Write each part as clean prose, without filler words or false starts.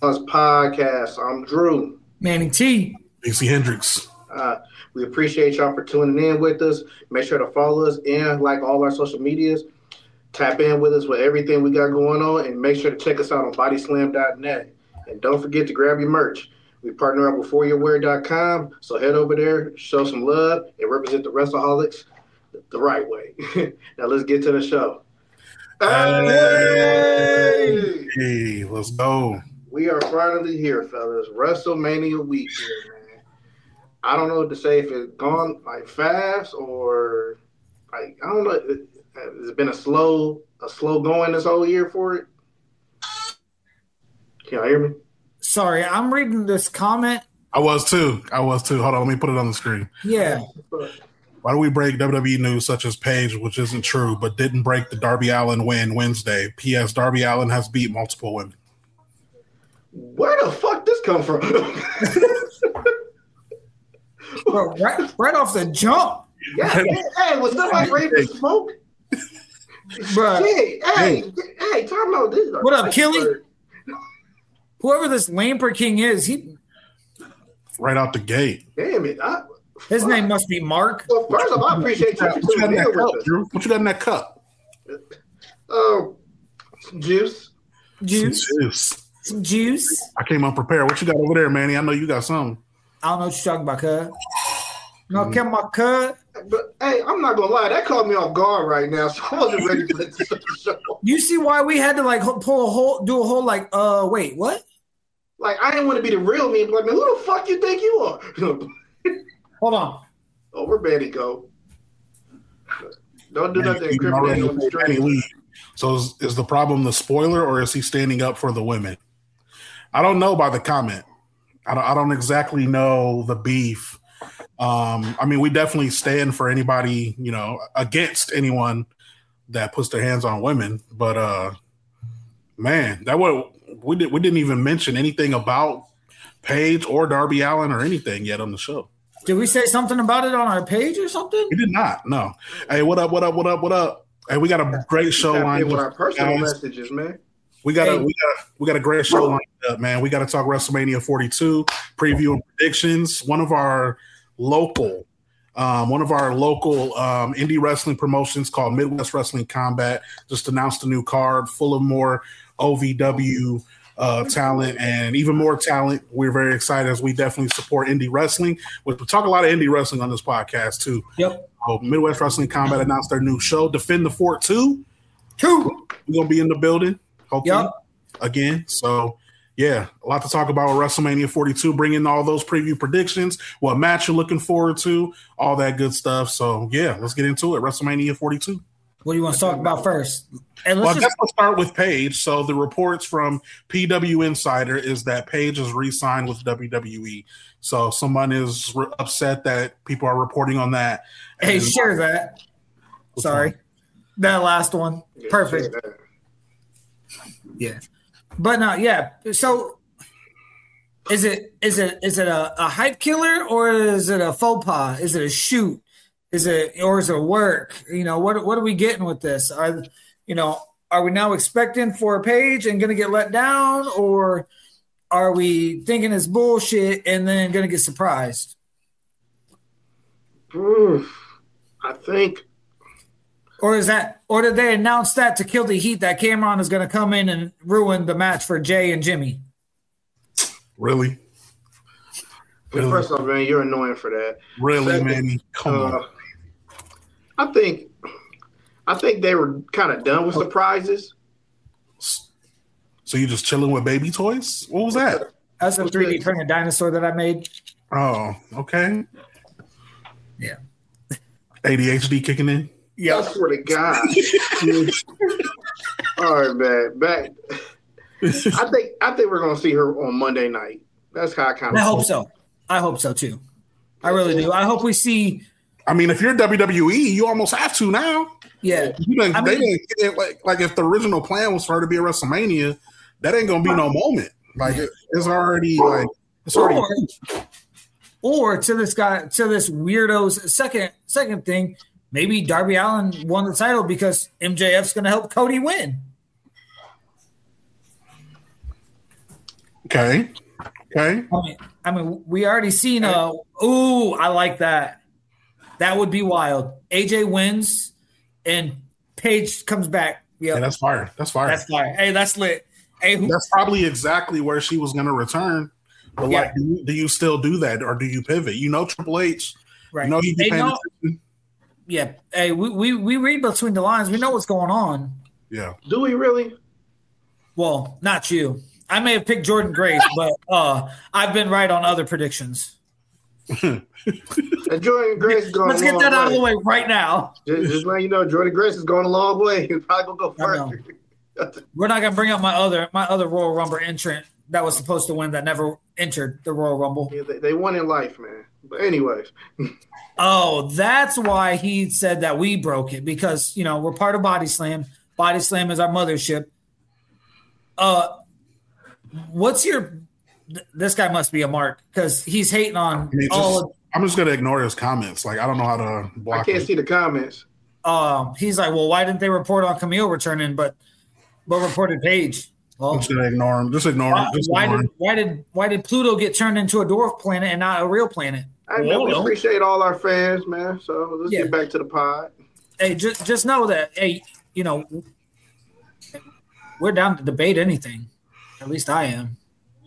Plus Podcast. I'm Drew. Manning T. AC Hendricks. We appreciate y'all for tuning in with us. Make sure to follow us and like all our social medias. Tap in with us with everything we got going on, and make sure to check us out on bodyslam.net. And don't forget to grab your merch. We partner up with foryourwear.com, so head over there, show some love, and represent the Wrestleholics the right way. Now let's get to the show. Hey, let's go. We are finally here, fellas. WrestleMania week here, man. I don't know what to say, if it's gone like fast or like I don't know. Has it been a slow going this whole year for it? Can y'all hear me? Sorry, I'm reading this comment. I was too. Hold on, let me put it on the screen. Yeah. Why do we break WWE news such as Paige, which isn't true, but didn't break the Darby Allin win Wednesday? P.S. Darby Allin has beat multiple women. Where the fuck this come from? Bro, right off the jump. Yeah, hey, was nobody ready to smoke? Bro. Hey, time out. This What up, Killy? Whoever this Lamper King is, he right out the gate. Damn it. His name must be Mark. Well, first of all, I appreciate you tuning in with us. Drew? What you got in that cup? Some juice. Some juice. I came unprepared. What you got over there, Manny? I know you got something. I don't know what you're talking about, cuz. No, come my cuz. But hey, I'm not gonna lie, that caught me off guard right now, so I wasn't ready for this show. You see why we had to like do a whole like wait, what? Like I didn't want to be the real me, but like, man, who the fuck you think you are? Hold on. Oh, where Betty go? Don't do nothing incriminating on the street. So is the problem the spoiler, or is he standing up for the women? I don't know by the comment. I don't exactly know the beef. I mean, we definitely stand for anybody, against anyone that puts their hands on women. But man, we didn't even mention anything about Paige or Darby Allin or anything yet on the show. Did we say something about it on our page or something? We did not. No. Hey, what up? Hey, we got a great show lined up. With our personal messages, man. We got a great show lined up, man. We got to talk WrestleMania 42, preview and predictions. One of our local indie wrestling promotions called Midwest Wrestling Combat just announced a new card full of more OVW talent and even more talent. We're very excited as we definitely support indie wrestling. We talk a lot of indie wrestling on this podcast too. Yep. Midwest Wrestling Combat announced their new show, Defend the Fort 2. We're gonna be in the building, hopefully, again. So yeah, a lot to talk about with WrestleMania 42, bringing all those preview predictions, what match you're looking forward to, all that good stuff. So yeah, let's get into it. WrestleMania 42. What do you want to talk about first? And I guess we'll start with Paige. So the reports from PW Insider is that Paige is re-signed with WWE. So someone is upset that people are reporting on that. Hey, share that. Sorry. That last one. Yeah, perfect. Yeah. But no, yeah. So is it a hype killer, or is it a faux pas? Is it a shoot? Is it work? What are we getting with this? Are we now expecting for a Paige and going to get let down, or are we thinking it's bullshit and then going to get surprised? I think. Or did they announce that to kill the heat that Cameron is going to come in and ruin the match for Jay and Jimmy? Really? First off, man, you're annoying for that. Really, man? Come on. I think they were kind of done with surprises. So you just chilling with baby toys? What was that? That's a 3D printed dinosaur that I made. Oh, okay. Yeah. ADHD kicking in? Yeah. I swear to God. All right, man. Back. I think we're gonna see her on Monday night. That's how I kind of. I hope so too. I really do. I hope we see. I mean, if you're WWE, you almost have to now. Yeah. They didn't like if the original plan was for her to be a WrestleMania, that ain't gonna be no moment. Like it's already. Or to this weirdo's second thing, maybe Darby Allin won the title because MJF's going to help Cody win. Okay. I mean, we already seen. I like that. That would be wild. AJ wins, and Paige comes back. Yep. Yeah, that's fire. Hey, that's lit. Hey, that's probably exactly where she was going to return. But like, do you still do that, or do you pivot? You know, Triple H. Right. You know he'd be paying attention. Yeah. Hey, we read between the lines. We know what's going on. Yeah. Do we really? Well, not you. I may have picked Jordan Grace, but I've been right on other predictions. And Jordan Grace is going. Let's get that out of the way right now. Just letting you know, Jordan Grace is going a long way. He's probably gonna go first. We're not gonna bring up my other Royal Rumble entrant that was supposed to win that never entered the Royal Rumble. Yeah, they won in life, man. But anyways. Oh, that's why he said that we broke it, because we're part of Body Slam. Body Slam is our mothership. What's your? This guy must be a mark because he's hating on I'm just gonna ignore his comments. Like, I don't know how to block. I can't see the comments. He's like, well, why didn't they report on Camille returning, but reported Paige? Well, I'm just gonna ignore him. Just ignore him. Why did Pluto get turned into a dwarf planet and not a real planet? I know we appreciate all our fans, man. So let's get back to the pod. Hey, just know that. Hey, we're down to debate anything. At least I am.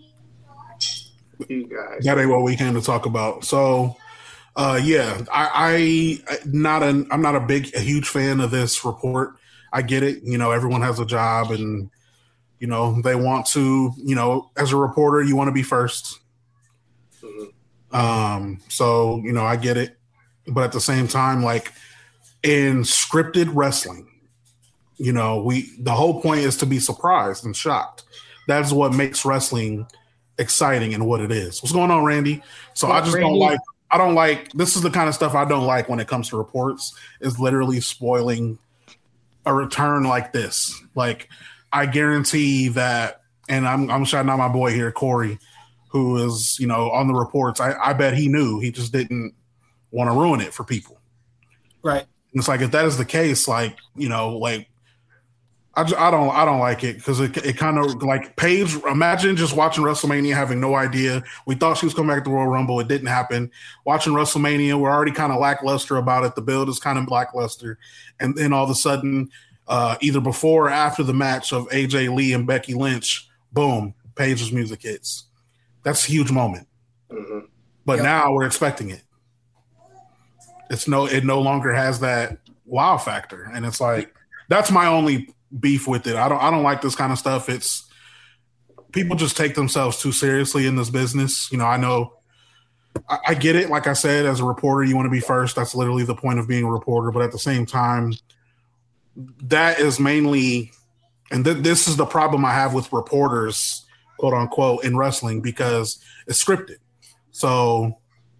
You guys. That ain't what we came to talk about. So, I'm not a huge fan of this report. I get it. Everyone has a job, and they want to. As a reporter, you want to be first. Mm-hmm. So I get it, but at the same time, like in scripted wrestling, the whole point is to be surprised and shocked. That's what makes wrestling exciting and what it is. What's going on, Randy? So I don't like this is the kind of stuff I don't like when it comes to reports, is literally spoiling a return like this. Like, I guarantee that, and I'm shouting out my boy here, Corey, who is, on the reports. I bet he knew. He just didn't want to ruin it for people. Right. And it's like, if that is the case, like, I don't like it, because it kind of like Paige. Imagine just watching WrestleMania, having no idea. We thought she was coming back to the Royal Rumble. It didn't happen. Watching WrestleMania, we're already kind of lackluster about it. The build is kind of lackluster. And then all of a sudden, either before or after the match of AJ Lee and Becky Lynch, boom, Paige's music hits. That's a huge moment. Mm-hmm. But now we're expecting it. It no longer has that wow factor. And it's like, that's my only beef with it. I don't like this kind of stuff. It's people just take themselves too seriously in this business. I know I get it. Like I said, as a reporter, you want to be first. That's literally the point of being a reporter. But at the same time, that is mainly, and this is the problem I have with reporters, quote unquote, in wrestling, because it's scripted. So,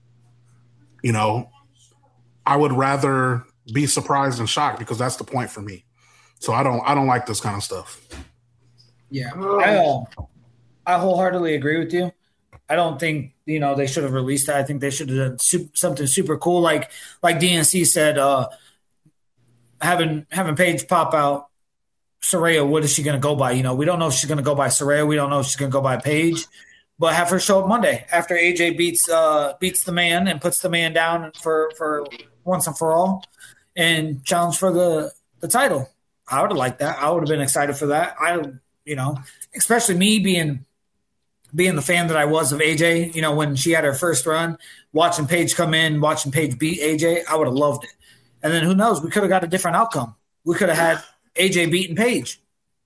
I would rather be surprised and shocked, because that's the point for me. So I don't like this kind of stuff. Yeah, I wholeheartedly agree with you. I don't think they should have released that. I think they should have done something super cool, like DNC said. Having Paige pop out Saraya, what is she going to go by? We don't know if she's going to go by Saraya. We don't know if she's going to go by Paige. But have her show up Monday after AJ beats the man and puts the man down for once and for all, and challenge for the title. I would have liked that. I would have been excited for that. Especially me being the fan that I was of AJ, when she had her first run, watching Paige come in, watching Paige beat AJ, I would have loved it. And then who knows? We could have got a different outcome. We could have had AJ beating Paige.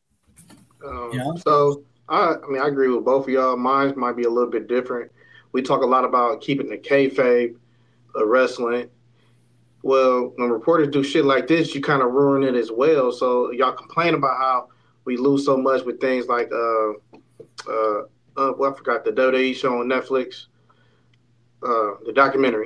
So, I agree with both of y'all. Mine might be a little bit different. We talk a lot about keeping the kayfabe of wrestling. Well, when reporters do shit like this, you kind of ruin it as well. So y'all complain about how we lose so much with things like I forgot the WWE show on Netflix, the documentary.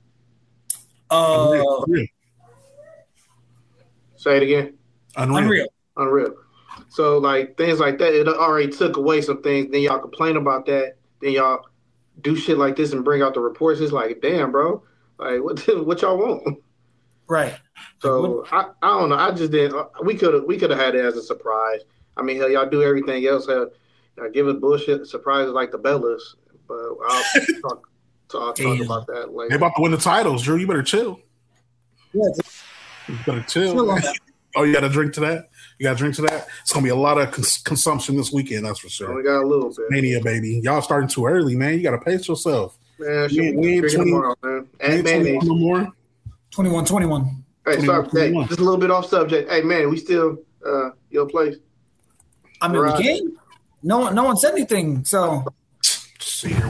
Say it again. Unreal. So like things like that, it already took away some things. Then y'all complain about that. Then y'all do shit like this and bring out the reports. It's like, damn, bro. Like, what y'all want? Right. So I don't know. I just didn't. We could have had it as a surprise. I mean, hell, y'all do everything else. Hell, give it bullshit surprises like the Bellas, but I'll talk about that later. They're about to win the titles, Drew. You better chill. Yeah, you better chill. Oh, you got to drink to that? You got to drink to that? It's going to be a lot of consumption this weekend, that's for sure. We got a little bit. Mania, baby. Y'all starting too early, man. You got to pace yourself. Man, we ain't 20 tomorrow, man. And mayonnaise. 21. Hey, sorry, hey, just a little bit off subject. Hey, man, we still your place? I mean, we can. No one said anything, so. See here,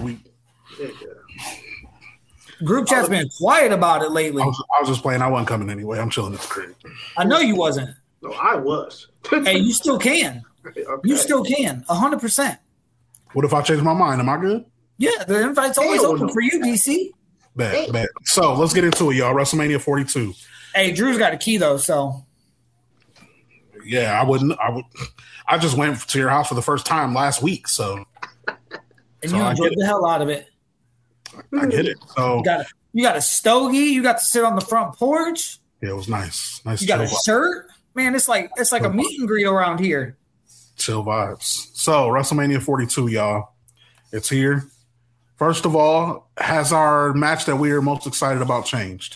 Group chat's been quiet about it lately. I was just playing. I wasn't coming anyway. I'm chilling at the crib. I know you wasn't. No, I was. Hey, you still can. Okay. You still can. 100%. What if I change my mind? Am I good? Yeah, the invite's always open for you, DC. Bet. So let's get into it, y'all. WrestleMania 42. Hey, Drew's got a key though, so. Yeah, I just went to your house for the first time last week, so. And you enjoyed the hell out of it. I get it. So you got a stogie. You got to sit on the front porch. Yeah, it was nice. You got a shirt, man. It's like a meet and greet around here. Chill vibes. So WrestleMania 42, y'all. It's here. First of all, has our match that we are most excited about changed?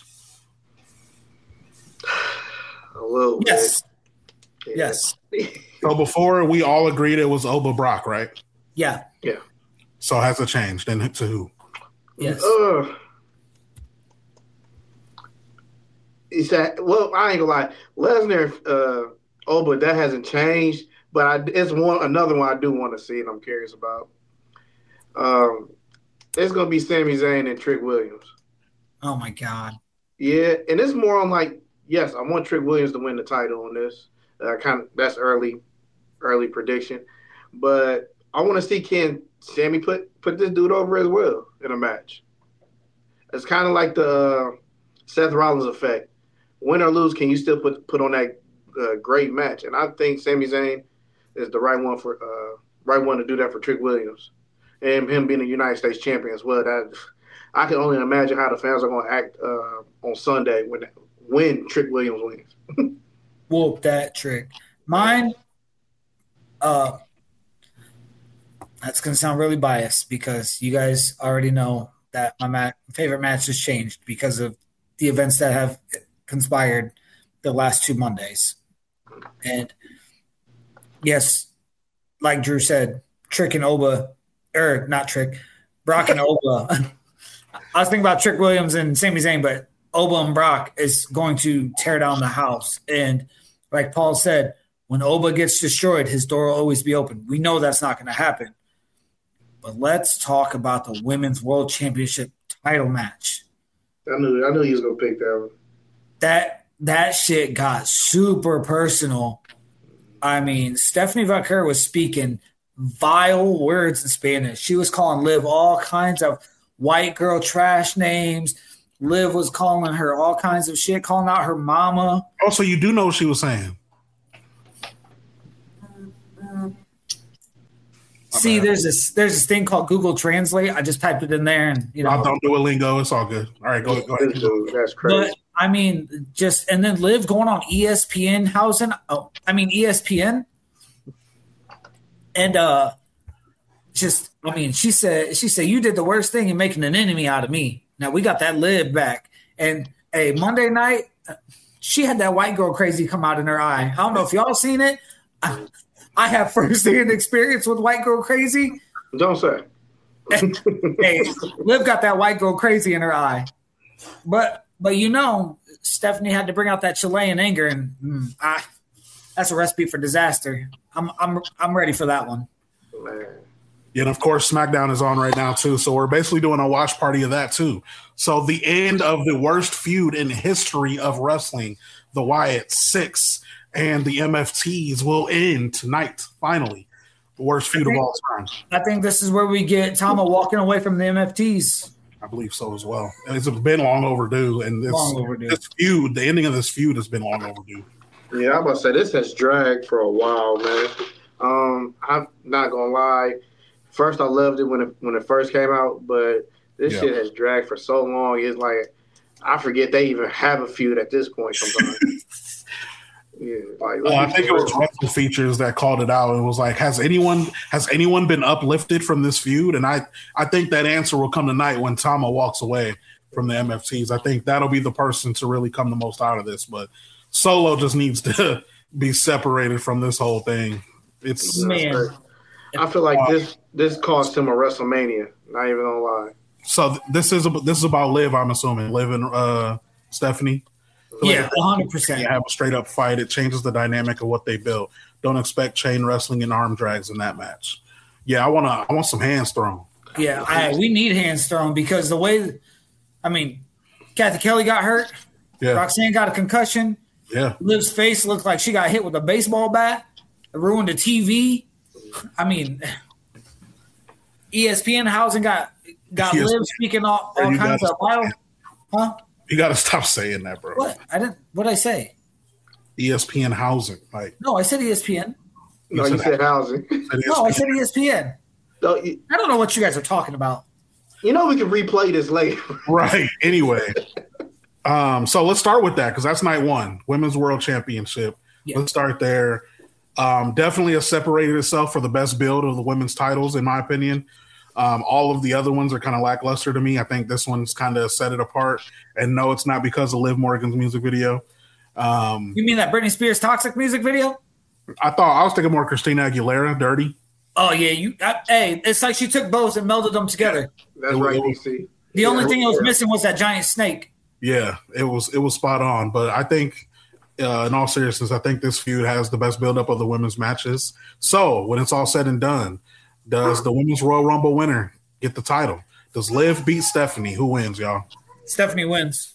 Hello. Yes. Yeah. Yes. So before we all agreed it was Oba Brock, right? Yeah. Yeah. So has it changed? And to who? Yes. Is that, well, I ain't gonna lie. Lesnar, Oba, that hasn't changed, but it's another one I do want to see and I'm curious about. It's gonna be Sami Zayn and Trick Williams. Oh my God. Yeah, and it's more on like, yes, I want Trick Williams to win the title on this. That's early prediction, but I want to see can Sami put this dude over as well in a match. It's kind of like the Seth Rollins effect. Win or lose, can you still put on that great match? And I think Sami Zayn is the right one to do that for Trick Williams, and him being a United States champion as well. That I can only imagine how the fans are going to act on Sunday when Trick Williams wins. Whoop that Trick. Mine. That's going to sound really biased because you guys already know that my favorite match has changed because of the events that have conspired the last 2 Mondays. And yes, like Drew said, Trick and Oba, or not Trick, Brock and Oba. I was thinking about Trick Williams and Sami Zayn, but Oba and Brock is going to tear down the house. And like Paul said, when Oba gets destroyed, his door will always be open. We know that's not going to happen. But let's talk about the Women's World Championship title match. I knew he was going to pick that one. That shit got super personal. I mean, Stephanie Vaquer was speaking vile words in Spanish. She was calling Liv all kinds of white girl trash names. Liv was calling her all kinds of shit, calling out her mama. Oh, so you do know what she was saying. See, there's this thing called Google Translate. I just typed it in there, and I don't do a lingo. It's all good. All right, go ahead. That's crazy. But I mean, and then Liv going on ESPN ESPN, and she said you did the worst thing in making an enemy out of me. Now we got that Liv back, and hey, Monday night she had that white girl crazy come out in her eye. I don't know if y'all seen it. I have first-hand experience with white girl crazy. Don't say. Hey, Liv got that white girl crazy in her eye. But Stephanie had to bring out that Chilean anger, and that's a recipe for disaster. I'm ready for that one. Man. Yeah, and of course, SmackDown is on right now too. So we're basically doing a watch party of that too. So the end of the worst feud in history of wrestling, the Wyatt 6 and the MFTs will end tonight. Finally, the worst feud of all time. I think this is where we get Tama walking away from the MFTs. I believe so as well. And it's been long overdue. And this feud, the ending of this feud has been long overdue. Yeah, I'm about to say this has dragged for a while, man. I'm not gonna lie. First, I loved it when it first came out, but this shit has dragged for so long. It's like I forget they even have a feud at this point sometimes. Yeah, like I think it was Wrestle Features that called it out. It was like, has anyone been uplifted from this feud? And I think that answer will come tonight when Tama walks away from the MFTs. I think that'll be the person to really come the most out of this. But Solo just needs to be separated from this whole thing. It's Man. I feel like this cost him a WrestleMania. Not even gonna lie. So this is about Liv. I'm assuming Liv and Stephanie. Yeah, 100%. You have a straight up fight. It changes the dynamic of what they built. Don't expect chain wrestling and arm drags in that match. Yeah, I want some hands thrown. Yeah, we need hands thrown because the way, I mean, Kathy Kelly got hurt. Yeah. Roxanne got a concussion. Yeah. Liv's face looked like she got hit with a baseball bat. It ruined the TV. I mean, ESPN housing got Liv speaking all kinds of vital. Huh? You got to stop saying that, bro. What? What did I say? ESPN housing. Like, no, I said ESPN. No, you said housing. No, I said ESPN. No, I don't know what you guys are talking about. You know we can replay this later. Right. Anyway. So let's start with that because that's night one, Women's World Championship. Yeah. Let's start there. Definitely has separated itself for the best build of the women's titles, in my opinion. All of the other ones are kind of lackluster to me. I think this one's kind of set it apart. And no, it's not because of Liv Morgan's music video. You mean that Britney Spears Toxic music video? I was thinking more Christina Aguilera, Dirty. Oh yeah, hey, it's like she took both and melded them together. That's right, DC. The only thing that was missing was that giant snake. Yeah, it was spot on. But I think, in all seriousness, I think this feud has the best buildup of the women's matches. So when it's all said and done, does the Women's Royal Rumble winner get the title? Does Liv beat Stephanie? Who wins, y'all? Stephanie wins.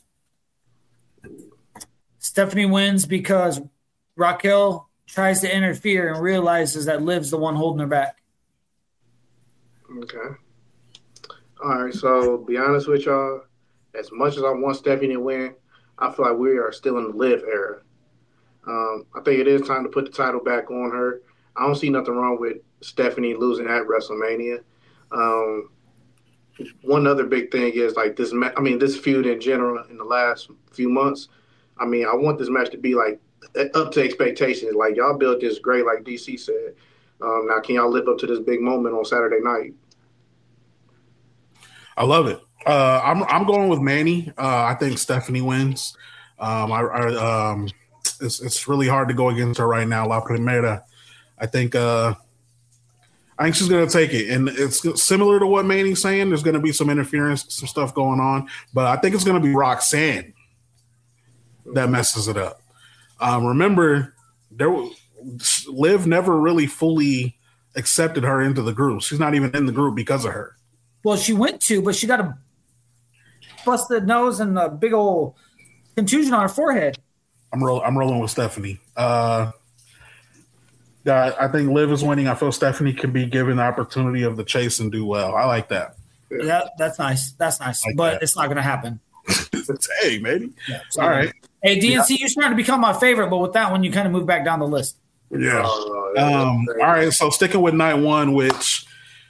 Stephanie wins because Raquel tries to interfere and realizes that Liv's the one holding her back. Okay. All right, so be honest with y'all, as much as I want Stephanie to win, I feel like we are still in the Liv era. I think it is time to put the title back on her. I don't see nothing wrong with Stephanie losing at WrestleMania. One other big thing is like this. This feud in general in the last few months. I want this match to be like up to expectations. Like y'all built this great, like DC said. Now, can y'all live up to this big moment on Saturday night? I love it. I'm going with Manny. I think Stephanie wins. It's really hard to go against her right now, La Primera. I think she's going to take it. And it's similar to what Manny's saying. There's going to be some interference, some stuff going on. But I think it's going to be Roxanne that messes it up. Remember, Liv never really fully accepted her into the group. She's not even in the group because of her. Well, she went to, but she got a busted nose and a big old contusion on her forehead. I'm rolling with Stephanie. I think Liv is winning. I feel Stephanie can be given the opportunity of the chase and do well. I like that. Yeah, that's nice. That's nice. Like but that. It's not going to happen. Hey, maybe. Yeah, all right. Hey, DNC, you're starting to become my favorite, but with that one, you kind of move back down the list. Yeah. All right. So sticking with night one, which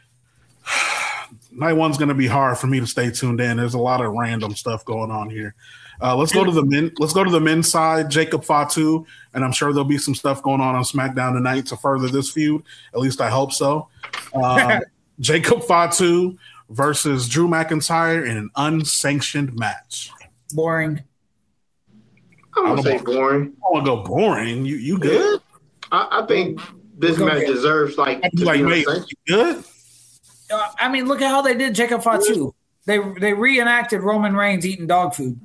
night one's going to be hard for me to stay tuned in. There's a lot of random stuff going on here. Let's go to the men. Let's go to the men's side. Jacob Fatu, and I'm sure there'll be some stuff going on SmackDown tonight to further this feud. At least I hope so. Jacob Fatu versus Drew McIntyre in an unsanctioned match. Boring. I don't say boring. I want to go boring. You good? I think this match deserves like. Mate, you good? Look at how they did Jacob Fatu. They reenacted Roman Reigns eating dog food.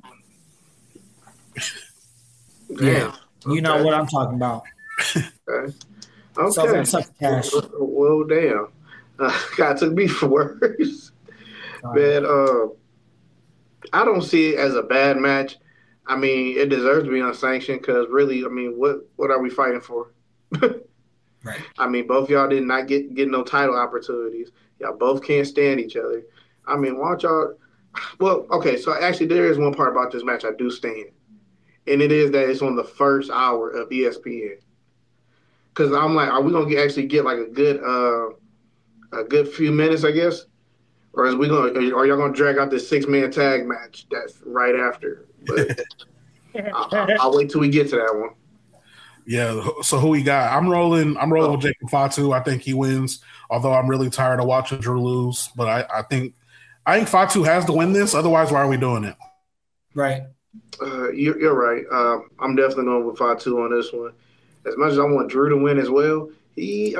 Yeah, you know what I'm talking about. Okay. Cash. Well, damn. God took me for words. Man, I don't see it as a bad match. It deserves to be unsanctioned because really, what are we fighting for? Right. Both y'all did not get no title opportunities. Y'all both can't stand each other. Why don't y'all? Well, okay. So actually, there is one part about this match I do stand, and it is that it's on the first hour of ESPN. Because I'm like, are we gonna actually get like a good few minutes, I guess, or are y'all gonna drag out this 6-man tag match that's right after? But I'll wait till we get to that one. Yeah. So who we got? I'm rolling with Jacob Fatu. I think he wins. Although I'm really tired of watching Drew lose, but I think Fatu has to win this. Otherwise, why are we doing it? Right. You're right. I'm definitely going with Fatu on this one. As much as I want Drew to win as well, I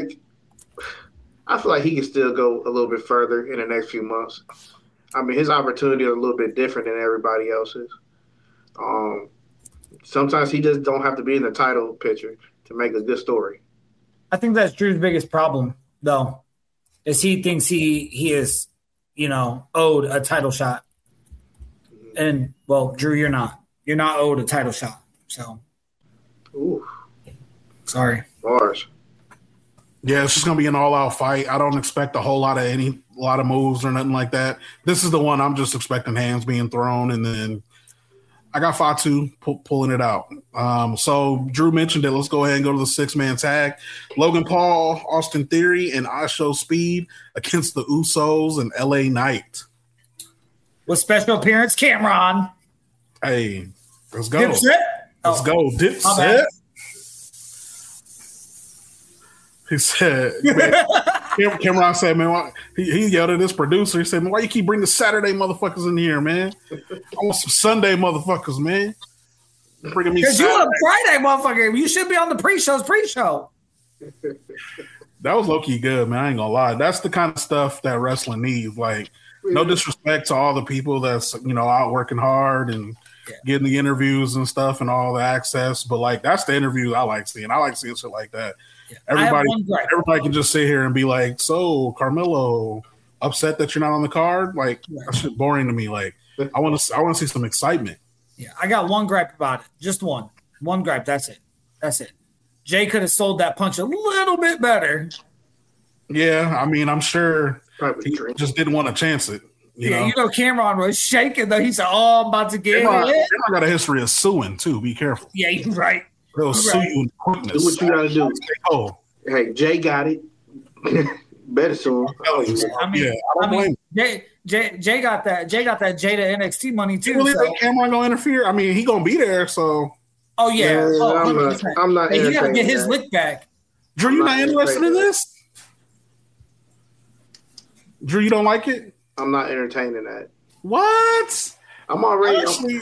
feel like he can still go a little bit further in the next few months. I mean, his opportunity is a little bit different than everybody else's. Sometimes he just don't have to be in the title picture to make a good story. I think that's Drew's biggest problem, though, is he thinks he is, owed a title shot. And, well, Drew, you're not. You're not owed a title shot. So, ooh, sorry. Bars. Yeah, it's just gonna be an all-out fight. I don't expect a whole lot of moves or nothing like that. This is the one I'm just expecting hands being thrown, and then I got Fatu pulling it out. So Drew mentioned it. Let's go ahead and go to the 6-man tag. Logan Paul, Austin Theory, and ISHO Speed against the Usos and LA Knight. With special appearance, Cameron. Hey, let's go. Dipset? Let's go. Dipset. He said, Cameron said, man, he yelled at his producer. He said, man, why you keep bringing Saturday motherfuckers in here, man? I want some Sunday motherfuckers, man. Bringing me because you a Friday motherfucker. You should be on the pre-show. That was low-key good, man. I ain't gonna lie. That's the kind of stuff that wrestling needs. Like, no disrespect to all the people that's, out working hard and getting the interviews and stuff and all the access, but like that's the interview I like seeing. I like seeing shit like that. Yeah. Everybody can just sit here and be like, so Carmelo, upset that you're not on the card? Like that shit boring to me. Like I want to see some excitement. Yeah, I got one gripe about it. Just one gripe. That's it. Jay could have sold that punch a little bit better. Yeah, I mean, I'm sure he just didn't want to chance it. You know, Cameron was shaking though. He said, "Oh, I'm about to get Cameron got a history of suing too. Be careful." Yeah, you're right. They'll sue you in quickness. Do what you gotta do. Hey, Jay got it. Better sue him. Jay got that. Jay got that Jada NXT money too. You really think Cameron gonna interfere? I mean, he gonna be there. So. Oh yeah. I'm not. He gotta get his lick back. Drew, you not interested in this? Drew, you don't like it? I'm not entertaining that. What? I'm already.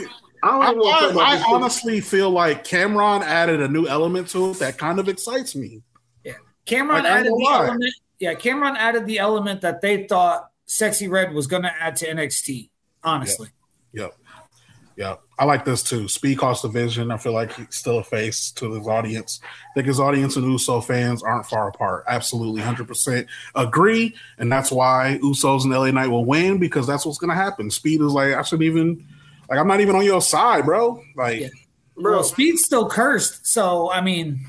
I honestly feel like Cameron added a new element to it that kind of excites me. Yeah, Cameron added the element. Yeah, Cameron added the element that they thought Sexy Red was going to add to NXT. Honestly. Yep. I like this too. Speed cost division. I feel like he's still a face to his audience. I think his audience and Uso fans aren't far apart. Absolutely, 100% agree. And that's why Usos and LA Knight will win, because that's what's going to happen. Speed is like, I'm not even on your side, bro. Like, yeah. Bro, Speed's still cursed. So, I mean,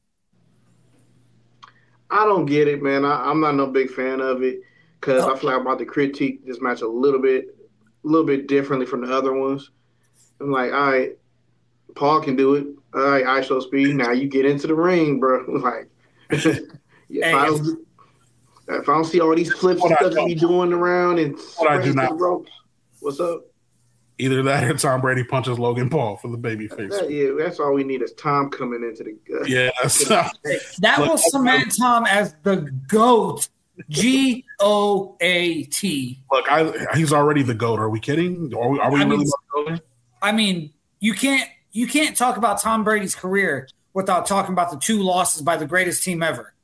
I don't get it, man. I'm not no big fan of it because I feel like I'm about to critique this match a little bit differently from the other ones. I'm like, all right, Paul can do it. All right, ISHO Speed. Now you get into the ring, bro. Like, if I don't see all these flips stuff you be doing around and the ropes, what's up? Either that or Tom Brady punches Logan Paul for the babyface. That's all we need is Tom coming into the. That will cement Tom as the GOAT. GOAT. Look, he's already the GOAT. Are we kidding? Are we really going? I mean, you can't talk about Tom Brady's career without talking about the 2 losses by the greatest team ever.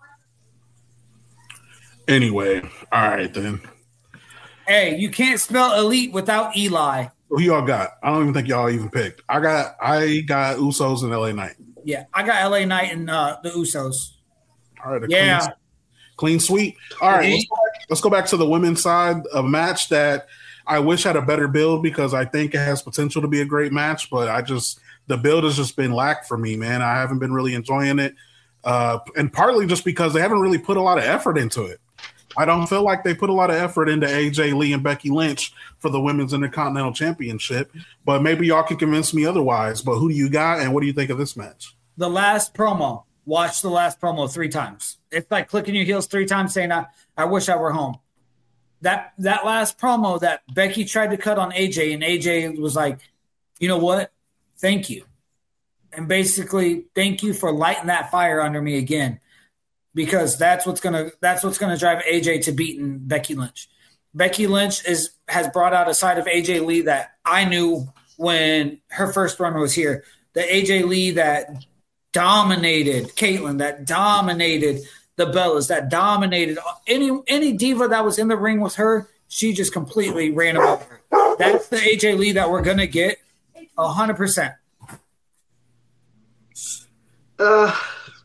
Anyway, all right then. Hey, you can't spell elite without Eli. Who y'all got? I don't even think y'all even picked. I got Usos and LA Knight. Yeah, I got LA Knight and the Usos. All right, clean sweep. All right, let's go back to the women's side. A match that I wish had a better build because I think it has potential to be a great match, but the build has just been lack for me, man. I haven't been really enjoying it, and partly just because they haven't really put a lot of effort into it. I don't feel like they put a lot of effort into AJ Lee and Becky Lynch for the Women's Intercontinental Championship, but maybe y'all can convince me otherwise. But who do you got, and what do you think of this match? The last promo. Watch the last promo 3 times. It's like clicking your heels 3 times saying, I wish I were home. That last promo that Becky tried to cut on AJ, and AJ was like, you know what? Thank you. and basically thank you for lighting that fire under me again, because that's what's gonna drive AJ to beating Becky Lynch. Becky Lynch has brought out a side of AJ Lee that I knew when her first run was here. The AJ Lee that dominated Caitlyn, that dominated the Bellas, that dominated any diva that was in the ring with her. She just completely ran them over. That's the AJ Lee that we're gonna get 100%. I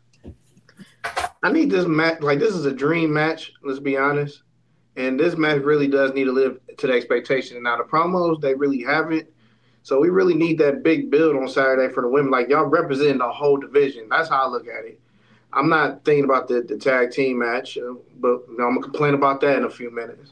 need this match. Like, this is a dream match. Let's be honest. And this match really does need to live to the expectation. Now, the promos, they really haven't. So we really need that big build on Saturday for the women. Like, y'all representing the whole division. That's how I look at it. I'm not thinking about the tag team match, but I'm going to complain about that in a few minutes.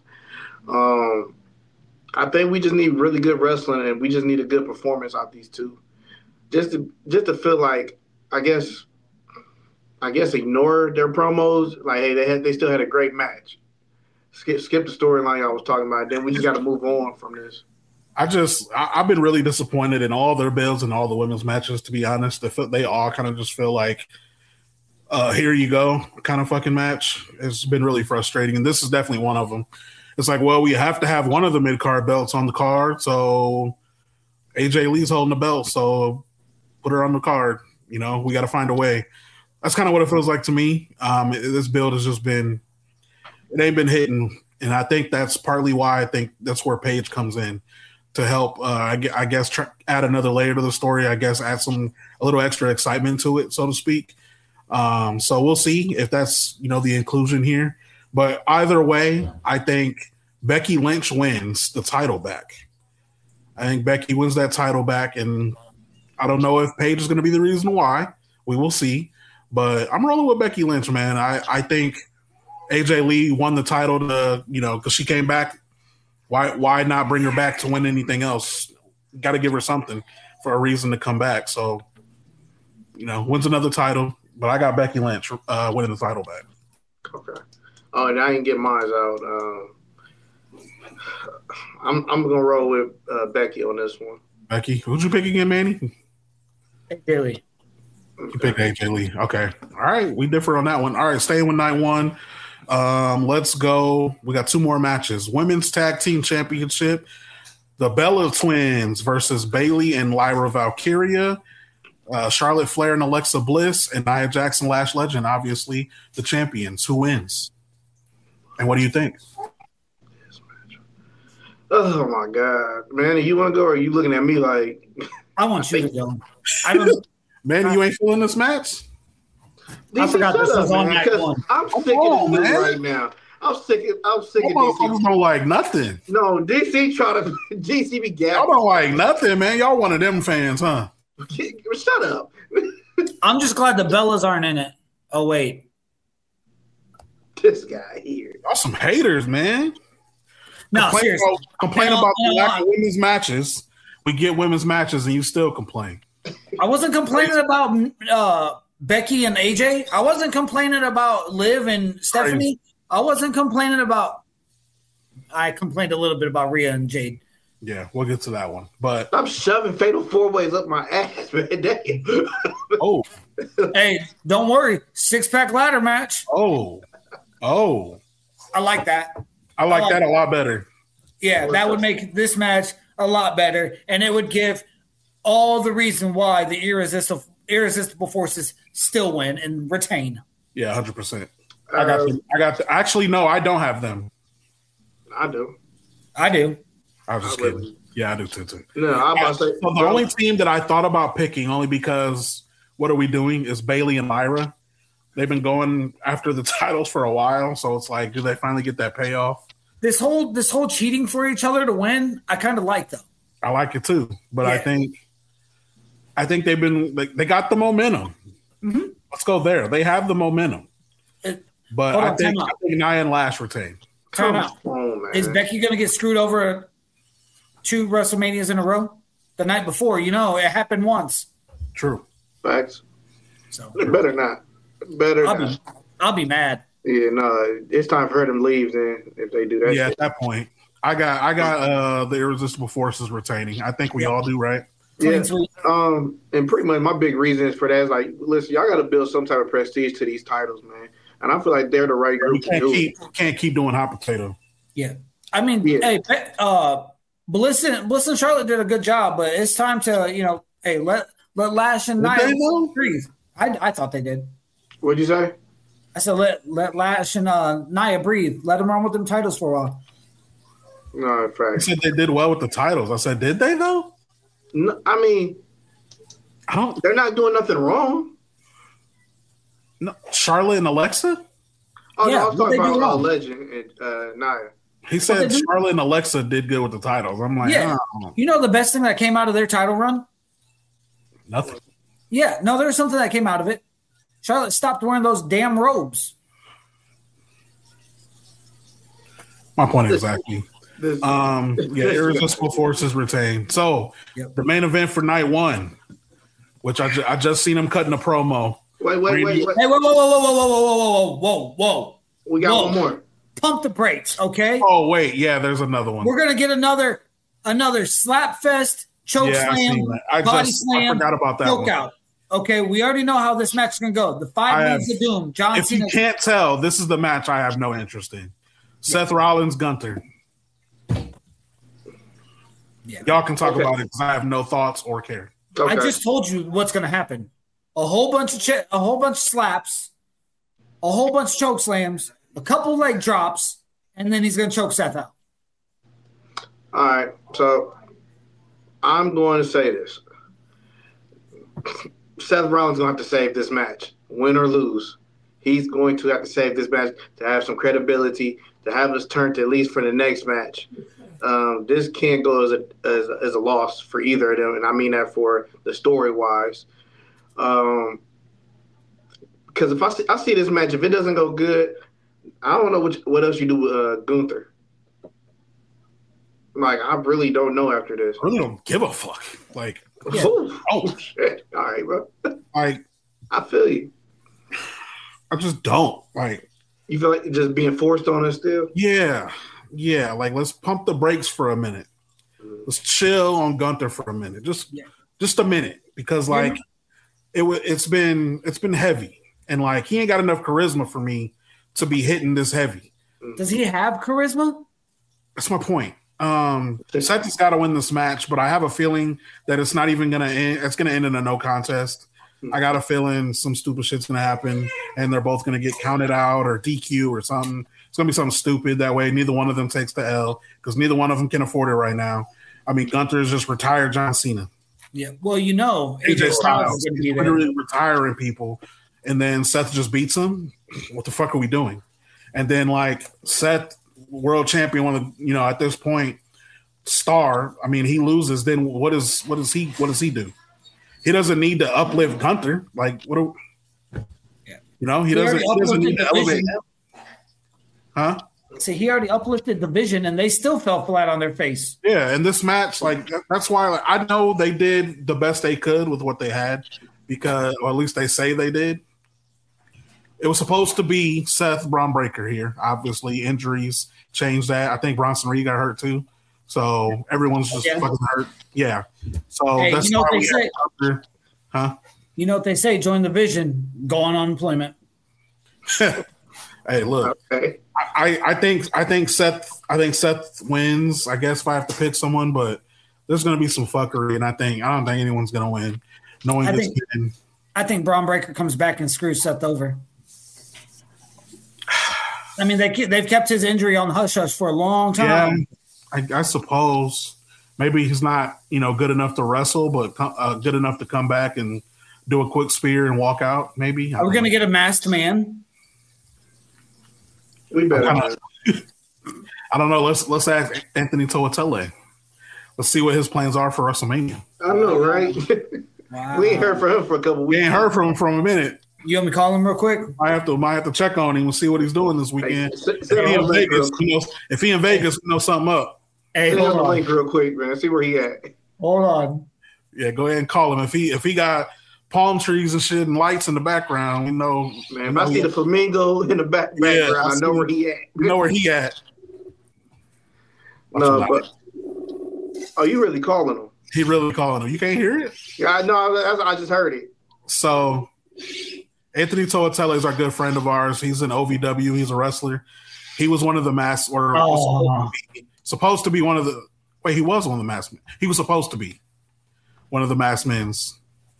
I think we just need really good wrestling, and we just need a good performance out these two. Just to feel like, I guess ignore their promos. Like, hey, they still had a great match. Skip the storyline I was talking about. Then we just got to move on from this. I've been really disappointed in all their builds and all the women's matches, to be honest. They all kind of just feel like, here you go kind of fucking match. It's been really frustrating, and this is definitely one of them. It's like, well, we have to have one of the mid-card belts on the card, so AJ Lee's holding the belt, so put her on the card. You know, we got to find a way. That's kind of what it feels like to me. This build has just been – it ain't been hitting, and I think that's partly why I think that's where Paige comes in to help, I guess, add another layer to the story, I guess, add a little extra excitement to it, so to speak. So we'll see if that's, the inclusion here. But either way, I think Becky Lynch wins the title back. I think Becky wins that title back, and I don't know if Paige is going to be the reason why. We will see. But I'm rolling with Becky Lynch, man. I think AJ Lee won the title to, because she came back. Why not bring her back to win anything else? Got to give her something for a reason to come back. So, wins another title. But I got Becky Lynch winning the title back. Okay. Oh, and I didn't get mine out. I'm gonna roll with Becky on this one. Becky, who'd you pick again, Manny? AJ Lee. You picked AJ Lee. Okay. All right. We differ on that one. All right. Staying with night one. Let's go. We got two more matches. Women's Tag Team Championship. The Bella Twins versus Bayley and Lyra Valkyria. Charlotte Flair and Alexa Bliss, and Nia Jackson, Lash Legend, obviously the champions. Who wins? And what do you think? Oh my God, man! You want to go, or are you looking at me like? I want you to go. Man, you ain't feeling this match? I forgot this was on night one. I'm sick of this right now. I'm sick of DC. Don't like nothing. No, DC try to DC be gapping. Y'all don't like nothing, man. Y'all one of them fans, huh? Shut up. I'm just glad the Bellas aren't in it. Oh, wait. This guy here. Y'all some haters, man. No, seriously. Complain about the lack of women's matches. We get women's matches, and you still complain. I wasn't complaining about Becky and AJ. I wasn't complaining about Liv and Stephanie. I wasn't complaining about – I complained a little bit about Rhea and Jade. Yeah, we'll get to that one. But I'm shoving fatal four ways up my ass, man. Damn. Oh. Hey, don't worry. 6-pack ladder match. Oh. I like that. I like that a lot better. Yeah, that would make this match a lot better, and it would give all the reason why the irresistible forces still win and retain. Yeah, 100%. I got. Actually, no, I don't have them. I do. I was just kidding. Yeah, I do too. No, I'm about to say. So the only team that I thought about picking, only because what are we doing, is Bayley and Lyra. They've been going after the titles for a while, so it's like, do they finally get that payoff? This whole cheating for each other to win, I kind of like though. I like it too, but yeah. I think they got the momentum. Mm-hmm. Let's go there. They have the momentum, but I think Nia and Lash retain. Time out. Is Becky going to get screwed over 2 WrestleManias in a row? The night before, it happened once. True. Facts. So it better not. I'll be mad. Yeah, no, it's time for her to leave then if they do that. Yeah, shit. At that point. I got the Irresistible Forces retaining. I think we all do, right? Clean sweep. And pretty much my big reason is for that is like, listen, y'all got to build some type of prestige to these titles, man. And I feel like they're the right group to do it. Can't keep doing hot potato. Yeah. I mean, hey, Bliss and Charlotte did a good job, but it's time to, hey, let Lash and Nia breathe. I thought they did. What'd you say? I said let Lash and Nia breathe. Let them run with them titles for a while. No, in fact. I said they did well with the titles. I said, did they though? No, I mean, they're not doing nothing wrong. No, Charlotte and Alexa? Oh, yeah, no, I was talking about Legend and Nia. He said Charlotte and Alexa did good with the titles. I'm like, yeah. You know the best thing that came out of their title run? Nothing. Yeah, no, there was something that came out of it. Charlotte stopped wearing those damn robes. My point exactly. Irresistible Forces retained. So the main event for night one, which I just seen him cutting a promo. Wait. Hey, whoa. We got one more. Pump the brakes, okay? Oh, wait. Yeah, there's another one. We're going to get another slap fest, choke slam, body slam. I forgot about that choke one. out. Okay, we already know how this match is going to go. The 5 Ways of Doom. John If Cena. you can't tell, this is the match I have no interest in. Seth Rollins, Gunther. Yeah. Y'all can talk about it because I have no thoughts or care. Okay. I just told you what's going to happen. A whole bunch of slaps, a whole bunch of choke slams, a couple leg drops, and then he's going to choke Seth out. All right, so I'm going to say this. Seth Rollins going to have to save this match, win or lose. He's going to have to save this match to have some credibility, to have us turn to at least for the next match. This can't go as a loss for either of them, and I mean that for the story-wise. Because if I see this match, if it doesn't go good, I don't know what else you do with Gunther. Like, I really don't know after this. I really don't give a fuck. Like, shit. All right, bro. Like, I feel you. I just don't. Like, you feel like just being forced on us still? Yeah. Like, let's pump the brakes for a minute. Let's chill on Gunther for a minute. Just a minute, because like it's been heavy, and like he ain't got enough charisma for me to be hitting this heavy. Does he have charisma? That's my point. Seth has got to win this match, but I have a feeling that it's not even gonna end. It's gonna end in a no contest. I got a feeling some stupid shit's gonna happen, and they're both gonna get counted out or DQ or something. It's gonna be something stupid. That way, neither one of them takes the L because neither one of them can afford it right now. I mean, Gunther is just retired John Cena. Yeah, well, AJ Styles is literally retiring people, and then Seth just beats him. What the fuck are we doing? And then like Seth, world champion, at this point, star. I mean, he loses. Then what does he do? He doesn't need to uplift Gunther. Like what? He doesn't need to elevate him. Huh? So he already uplifted the Vision, and they still fell flat on their face. Yeah, and this match, like that's why I know they did the best they could with what they had, because, or at least they say they did. It was supposed to be Seth Braun Breaker here. Obviously, injuries changed that. I think Bronson Reed got hurt too, so everyone's just fucking hurt. Yeah, so hey, that's why we say? Huh? You know what they say? Join the Vision. Go on unemployment. Hey, look. Okay. I think Seth wins. I guess if I have to pick someone, but there's going to be some fuckery, and I don't think anyone's going to win. I think Braun Breaker comes back and screws Seth over. I mean, they've kept his injury on the hush hush for a long time. Yeah, I suppose maybe he's not good enough to wrestle, but good enough to come back and do a quick spear and walk out. Maybe. Are we going to get a masked man? We better. I don't know. Let's ask Anthony Toatele. Let's see what his plans are for WrestleMania. I know, right? Wow. We ain't heard from him for a couple weeks. We ain't heard from him for a minute. You want me to call him real quick? I have to check on him and see what he's doing this weekend. If he in Vegas, we know something up. Hey, send him the link real quick, man. See where he at. Hold on. Yeah, go ahead and call him. If he got palm trees and shit and lights in the background, we know. Man, if I see the flamingo in the background, I know where he at. We know where he at. No, but you really calling him? He really calling him. You can't hear it? Yeah, no, I just heard it. So Anthony Toatella is our good friend of ours. He's in OVW. He's a wrestler. He was one of the masked, or supposed to be one of the. Wait, he was one of the masked men. He was supposed to be one of the masked men's.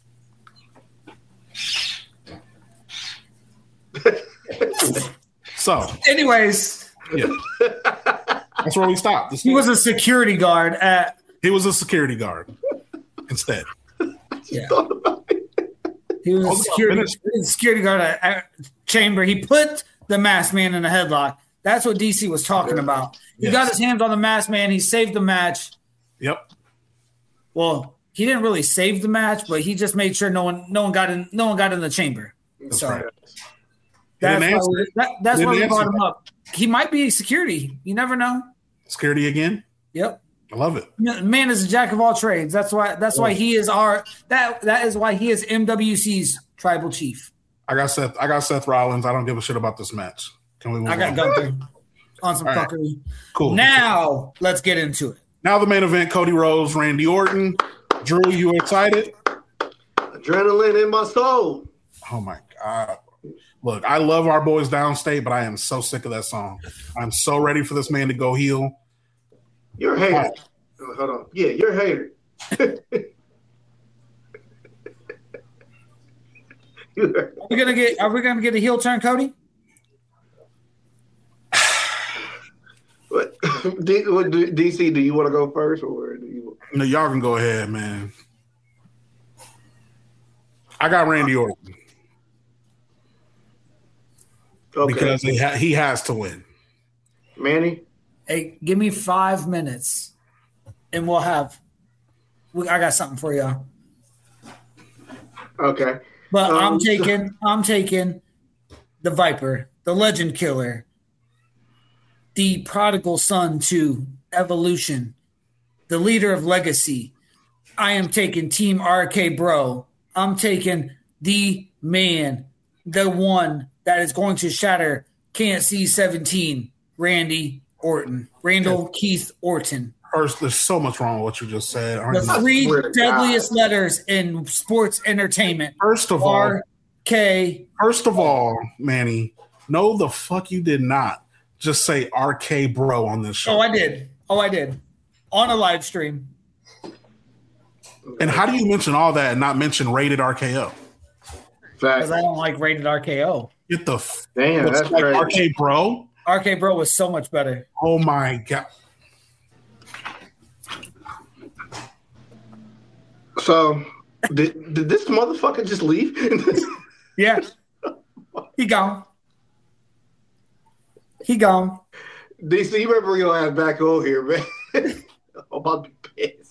So, anyways, yeah, that's where we stopped. He was a security guard at. He was a security guard instead. Yeah. He was a security guard at Chamber. He put the masked man in a headlock. That's what DC was talking about. He got his hands on the masked man. He saved the match. Yep. Well, he didn't really save the match, but he just made sure no one got in the chamber. That's so right. that's why we brought him up. He might be security. You never know. Security again? Yep. I love it. Man is a jack of all trades. That's why he is that is why he is MWC's tribal chief. I got Seth Rollins. I don't give a shit about this match. Can we move I got on? Gunther on some fuckery. Right. Cool. Now let's get into it. Now the main event: Cody Rhodes, Randy Orton. Drew, you excited? Adrenaline in my soul. Oh my god! Look, I love our boys downstate, but I am so sick of that song. I'm so ready for this man to go heel. You're a hater. Hold on. Yeah, you're a hater. Are we gonna get a heel turn, Cody? What DC? Do you want to go first, or do you? No, y'all can go ahead, man. I got Randy Orton because he has to win. Manny, hey, give me 5 minutes, and I got something for y'all. Okay, but I'm taking the Viper, the Legend Killer, the prodigal son to Evolution, the leader of Legacy. I am taking Team RK Bro. I'm taking the man, the one that is going to shatter Can't See 17, Randall Keith Orton. First, there's so much wrong with what you just said. The three deadliest letters in sports entertainment. First of all, Manny, no, the fuck you did not just say RK Bro on this show. Oh, I did. On a live stream. And how do you mention all that and not mention Rated RKO? Because I don't like Rated RKO. Get the damn. That's like crazy. RK Bro. RK Bro was so much better. Oh my god. So did this motherfucker just leave? Yeah. He gone. DC, you better bring your ass back over here, man. I'm about to be pissed.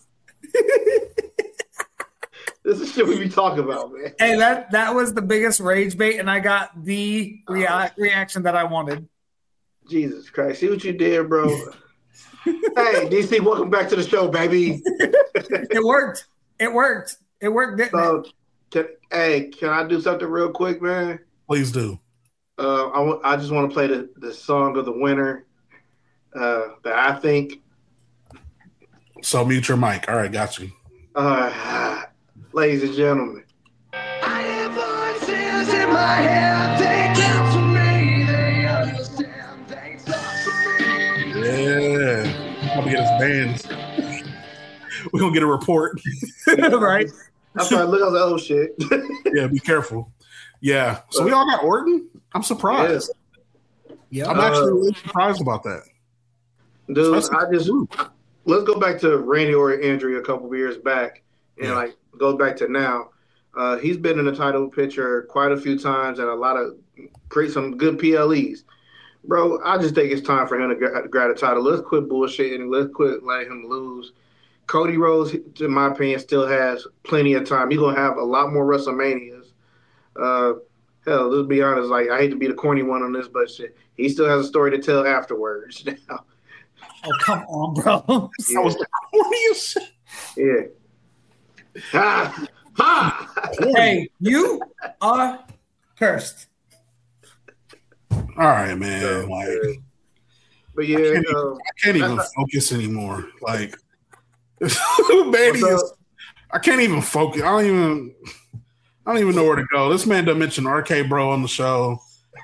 This is shit we be talking about, man. Hey, that was the biggest rage bait, and I got the reaction that I wanted. Jesus Christ. See what you did, bro. Hey, DC, welcome back to the show, baby. It worked, didn't it? Can I do something real quick, man? Please do. I just want to play the song of the winner that I think. So mute your mic. All right, got you. Ladies and gentlemen. I hear voices in my head. They count for me. They understand. They talk to me. Yeah. I'm going to get us banned. We're going to get a report. Right? I'm sorry, look at the old shit. Yeah, be careful. Yeah. So we all got Orton? I'm surprised. Yeah. I'm actually really surprised about that. Dude, let's go back to Randy Orton injury a couple of years back and go back to now. He's been in the title picture quite a few times and create some good PLEs. Bro, I just think it's time for him to grab a title. Let's quit bullshitting. Let's quit letting him lose. Cody Rhodes, in my opinion, still has plenty of time. He's going to have a lot more WrestleManias. Hell, let's be honest. Like, I hate to be the corny one on this, but shit, he still has a story to tell afterwards now. Oh, come on, bro. That was the corniest shit. Yeah. Hey, you are cursed. All right, man. But yeah, I can't even focus anymore. Like, Manny is. I can't even focus. I don't even know where to go. This man done mention RK Bro on the show.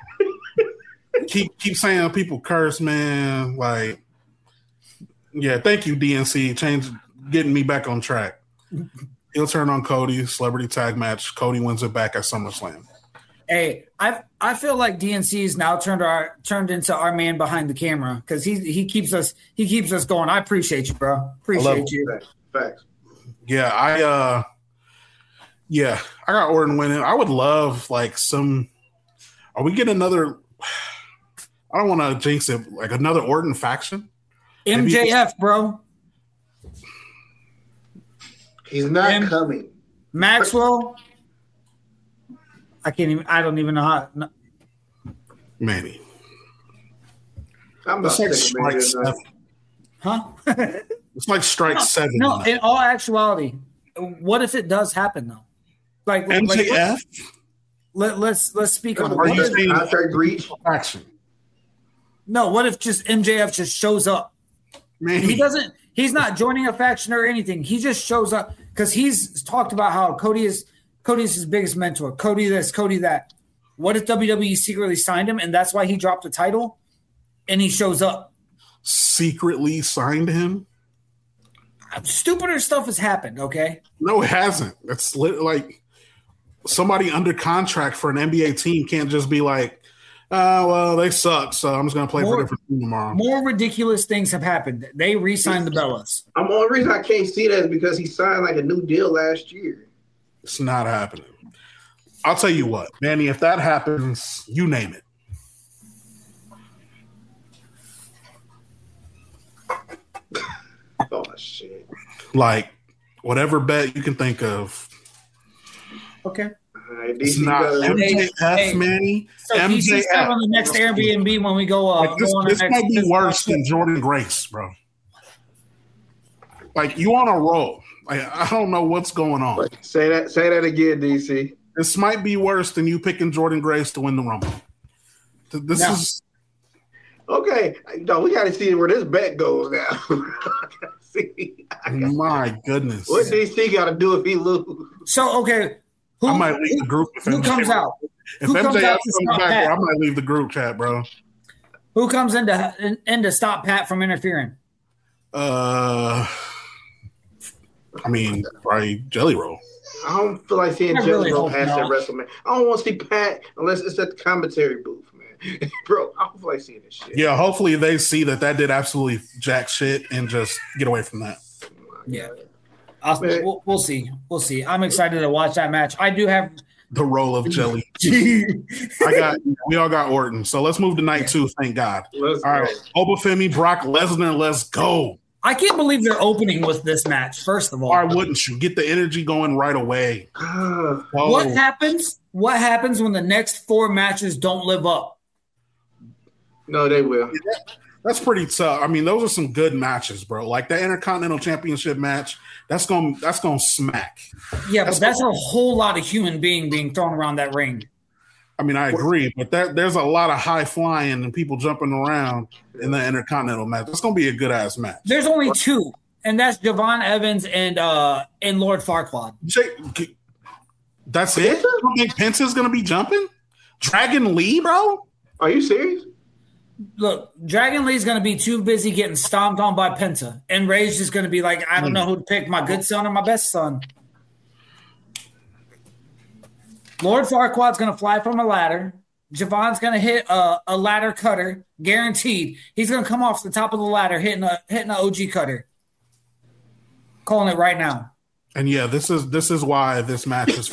keep saying people curse, man. Like, yeah, thank you, DNC. Getting me back on track. He'll turn on Cody, celebrity tag match. Cody wins it back at SummerSlam. Hey, I feel like DNC is now turned into our man behind the camera because he keeps us going. I appreciate you, bro. Appreciate you. Facts. Yeah, I got Orton winning. I would love like some. Are we getting another? I don't want to jinx it. Like another Orton faction. MJF, bro. He's not coming. Maxwell. I don't even know how. No. Manny. I'm not like Strike 7. Huh? It's like Strike 7. No, in all actuality, what if it does happen though? Like MJF. Let's speak on the contract breach action. No, what if just MJF just shows up? Man, He's not joining a faction or anything. He just shows up because he's talked about how Cody is his biggest mentor. Cody this, Cody that. What if WWE secretly signed him and that's why he dropped the title and he shows up? Secretly signed him? Stupider stuff has happened, okay? No, it hasn't. It's like somebody under contract for an NBA team can't just be like, well, they suck, so I'm just going to play for a different team tomorrow. More ridiculous things have happened. They re-signed the Bellas. The only reason I can't see that is because he signed like a new deal last year. It's not happening. I'll tell you what, Manny, if that happens, you name it. Oh, shit. Like, whatever bet you can think of. Okay. It's not MJF, Manny. So MJF on the next Airbnb when we go up. This might be worse than Jordan Grace, bro. Like, you on a roll. Like, I don't know what's going on. Say that again, DC. This might be worse than you picking Jordan Grace to win the Rumble. This is okay. No, we got to see where this bet goes now. My goodness. What DC got to do if he lose? So okay, I might leave the group. Who comes out? If MJF comes back, I might leave the group chat, bro. Who comes in to stop Pat from interfering? I mean, probably Jelly Roll. I don't feel like seeing Jelly Roll past that WrestleMania. I don't want to see Pat unless it's at the commentary booth, man. Bro, I don't feel like seeing this shit. Yeah, hopefully they see that did absolutely jack shit and just get away from that. Yeah. We'll see. We'll see. I'm excited to watch that match. I do have the role of Jelly. We all got Orton. So let's move to night 2, thank God. All right. Obafemi, Brock Lesnar, let's go. I can't believe they're opening with this match, first of all. Why wouldn't you? Get the energy going right away. What happens when the next 4 matches don't live up? No, they will. That's pretty tough. I mean, those are some good matches, bro. Like that Intercontinental Championship match, that's gonna smack. Yeah, but that's a whole lot of human being thrown around that ring. I mean, I agree, but there's a lot of high flying and people jumping around in the Intercontinental match. It's gonna be a good ass match. There's only 2, and that's Javon Evans and Lord Farquaad. That's it? You don't think Penta's gonna be jumping? Dragon Lee, bro? Are you serious? Look, Dragon Lee's going to be too busy getting stomped on by Penta. And Rage is going to be like, I don't know who to pick, my good son or my best son. Lord Farquaad's going to fly from a ladder. Javon's going to hit a ladder cutter, guaranteed. He's going to come off the top of the ladder hitting an OG cutter. Calling it right now. And yeah, this is why this match is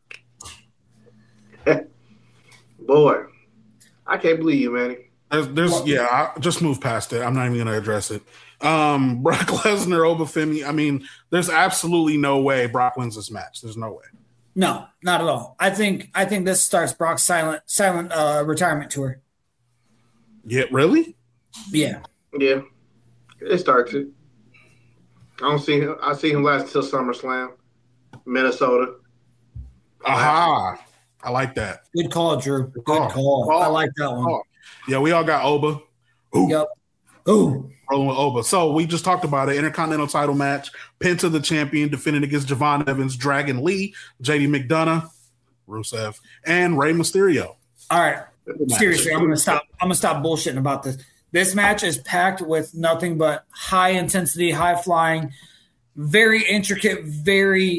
Boy, I can't believe you, Manny. I just move past it. I'm not even going to address it. Brock Lesnar, Obafemi. I mean, there's absolutely no way Brock wins this match. There's no way. No, not at all. I think this starts Brock's silent retirement tour. Yeah, really? Yeah. Yeah, it starts it. I see him last till SummerSlam, Minnesota. Aha! I like that. Good call, Drew. Good call. I like that one. Yeah, we all got Oba. Ooh. Yep. Ooh. Rolling with Oba. So we just talked about it. Intercontinental title match. Penta, the champion, defending against Javon Evans, Dragon Lee, JD McDonough, Rusev, and Rey Mysterio. All right. Seriously, I'm gonna stop bullshitting about this. This match is packed with nothing but high intensity, high flying, very intricate, very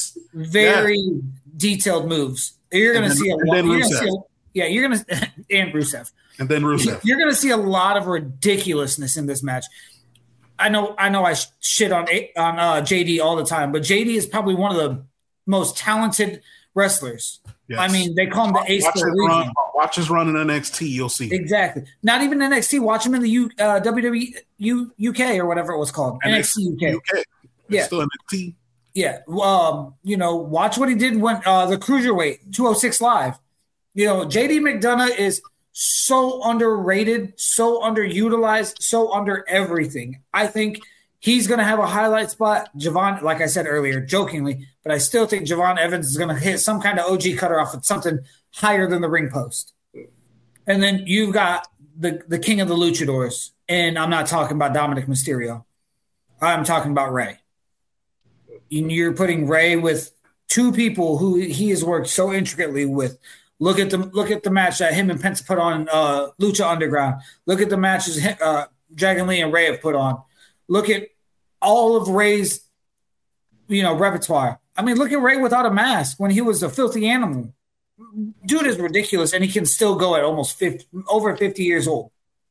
detailed moves. You're gonna see a lot. You're gonna and Rusev. And then Rusev. You're gonna see a lot of ridiculousness in this match. I know I shit on JD all the time, but JD is probably one of the most talented wrestlers. Yes. I mean, they call him the ace for a reason. Watch his run in NXT, you'll see. Exactly. Not even NXT. Watch him in the WWE UK or whatever it was called. NXT UK. Yeah. Still NXT. Yeah. Watch what he did when the Cruiserweight 206 Live. JD McDonough is so underrated, so underutilized, so under everything. I think he's going to have a highlight spot. Javon, like I said earlier, jokingly, but I still think Javon Evans is going to hit some kind of OG cutter off with something higher than the ring post. And then you've got the king of the luchadors, and I'm not talking about Dominic Mysterio. I'm talking about Rey. You're putting Rey with two people who he has worked so intricately with. Look at the match that him and Penta put on Lucha Underground. Look at the matches Dragon Lee and Rey have put on. Look at all of Rey's, repertoire. I mean, look at Rey without a mask when he was a filthy animal. Dude is ridiculous, and he can still go at almost over 50 years old.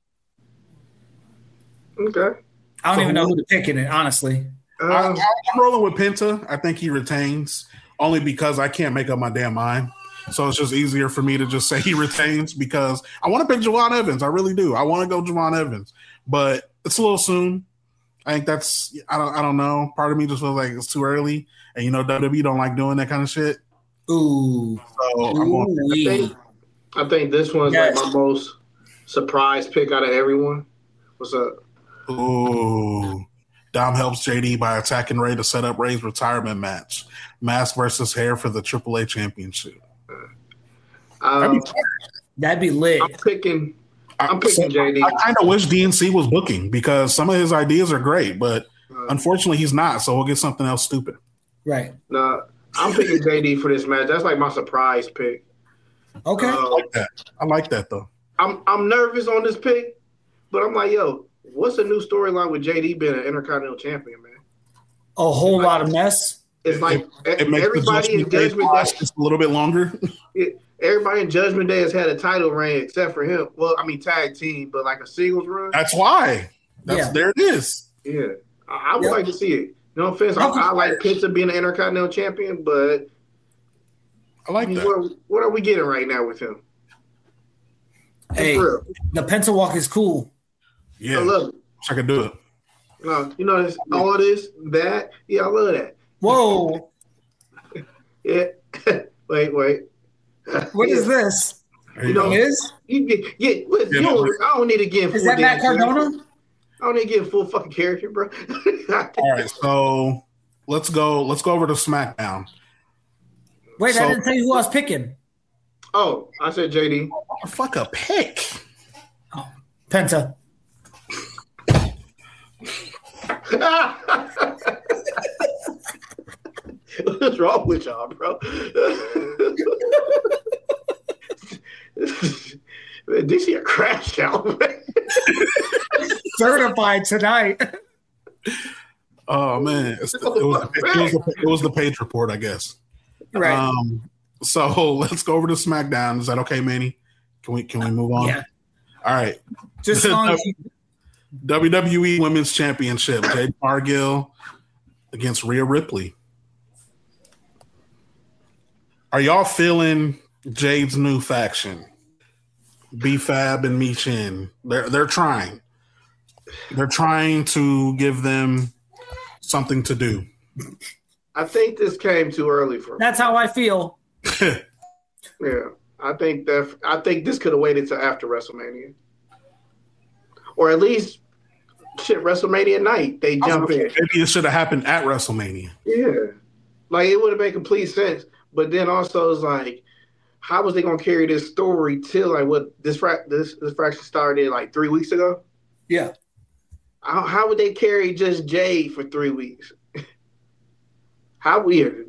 Okay. I don't even know who to pick in it, honestly. I'm rolling with Penta. I think he retains only because I can't make up my damn mind. So it's just easier for me to just say he retains because I want to pick Javon Evans. I really do. I want to go Javon Evans, but it's a little soon. I think that's I don't know. Part of me just feels like it's too early, and WWE don't like doing that kind of shit. Ooh. So I think this one's like my most surprise pick out of everyone. What's up? Ooh. Dom helps JD by attacking Rey to set up Rey's retirement match. Mask versus hair for the AAA championship. That'd be lit. I'm picking JD. I kind of wish DNC was booking because some of his ideas are great, but unfortunately he's not. So we'll get something else stupid. Right. No, I'm picking JD for this match. That's like my surprise pick. Okay. I like that though. I'm nervous on this pick, but I'm like, yo, what's a new storyline with JD being an Intercontinental Champion, man? A whole lot of mess. It's like it makes everybody in Judgment Day just a little bit longer. Everybody in Judgment Day has had a title reign except for him. Well, I mean tag team, but like a singles run. That's why. There it is. Yeah, I would like to see it. No offense, I like Penta being an Intercontinental Champion, but I like that. What are we getting right now with him? Hey, the Penta walk is cool. Yeah, I love it. I could do it. All this, that. Yeah, I love that. Whoa. Yeah. Wait. What is this? Miz? I don't need to get. Is that Matt Cardona? I don't need to get full fucking character, bro. All right, so let's go over to SmackDown. Wait, I didn't tell you who I was picking. Oh, I said JD. Fuck a pick. Oh, Penta. What's wrong with y'all, bro? Man, this year crashed out. Certified tonight. Oh man, it was the page report, I guess. Right. So let's go over to SmackDown. Is that okay, Manny? Can we move on? Yeah. All right. Just long WWE Women's Championship. Jade Cargill against Rhea Ripley. Are y'all feeling Jade's new faction? B-Fab and Michin. They're trying. They're trying to give them something to do. I think this came too early for me. That's how I feel. Yeah. I think this could have waited till after WrestleMania. Or at least WrestleMania night. They jump in. Maybe it should have happened at WrestleMania. Yeah. Like it would have made complete sense. But then also it's like, how was they gonna carry this story till like what this fraction started like 3 weeks ago? Yeah. How would they carry just Jade for 3 weeks? How weird.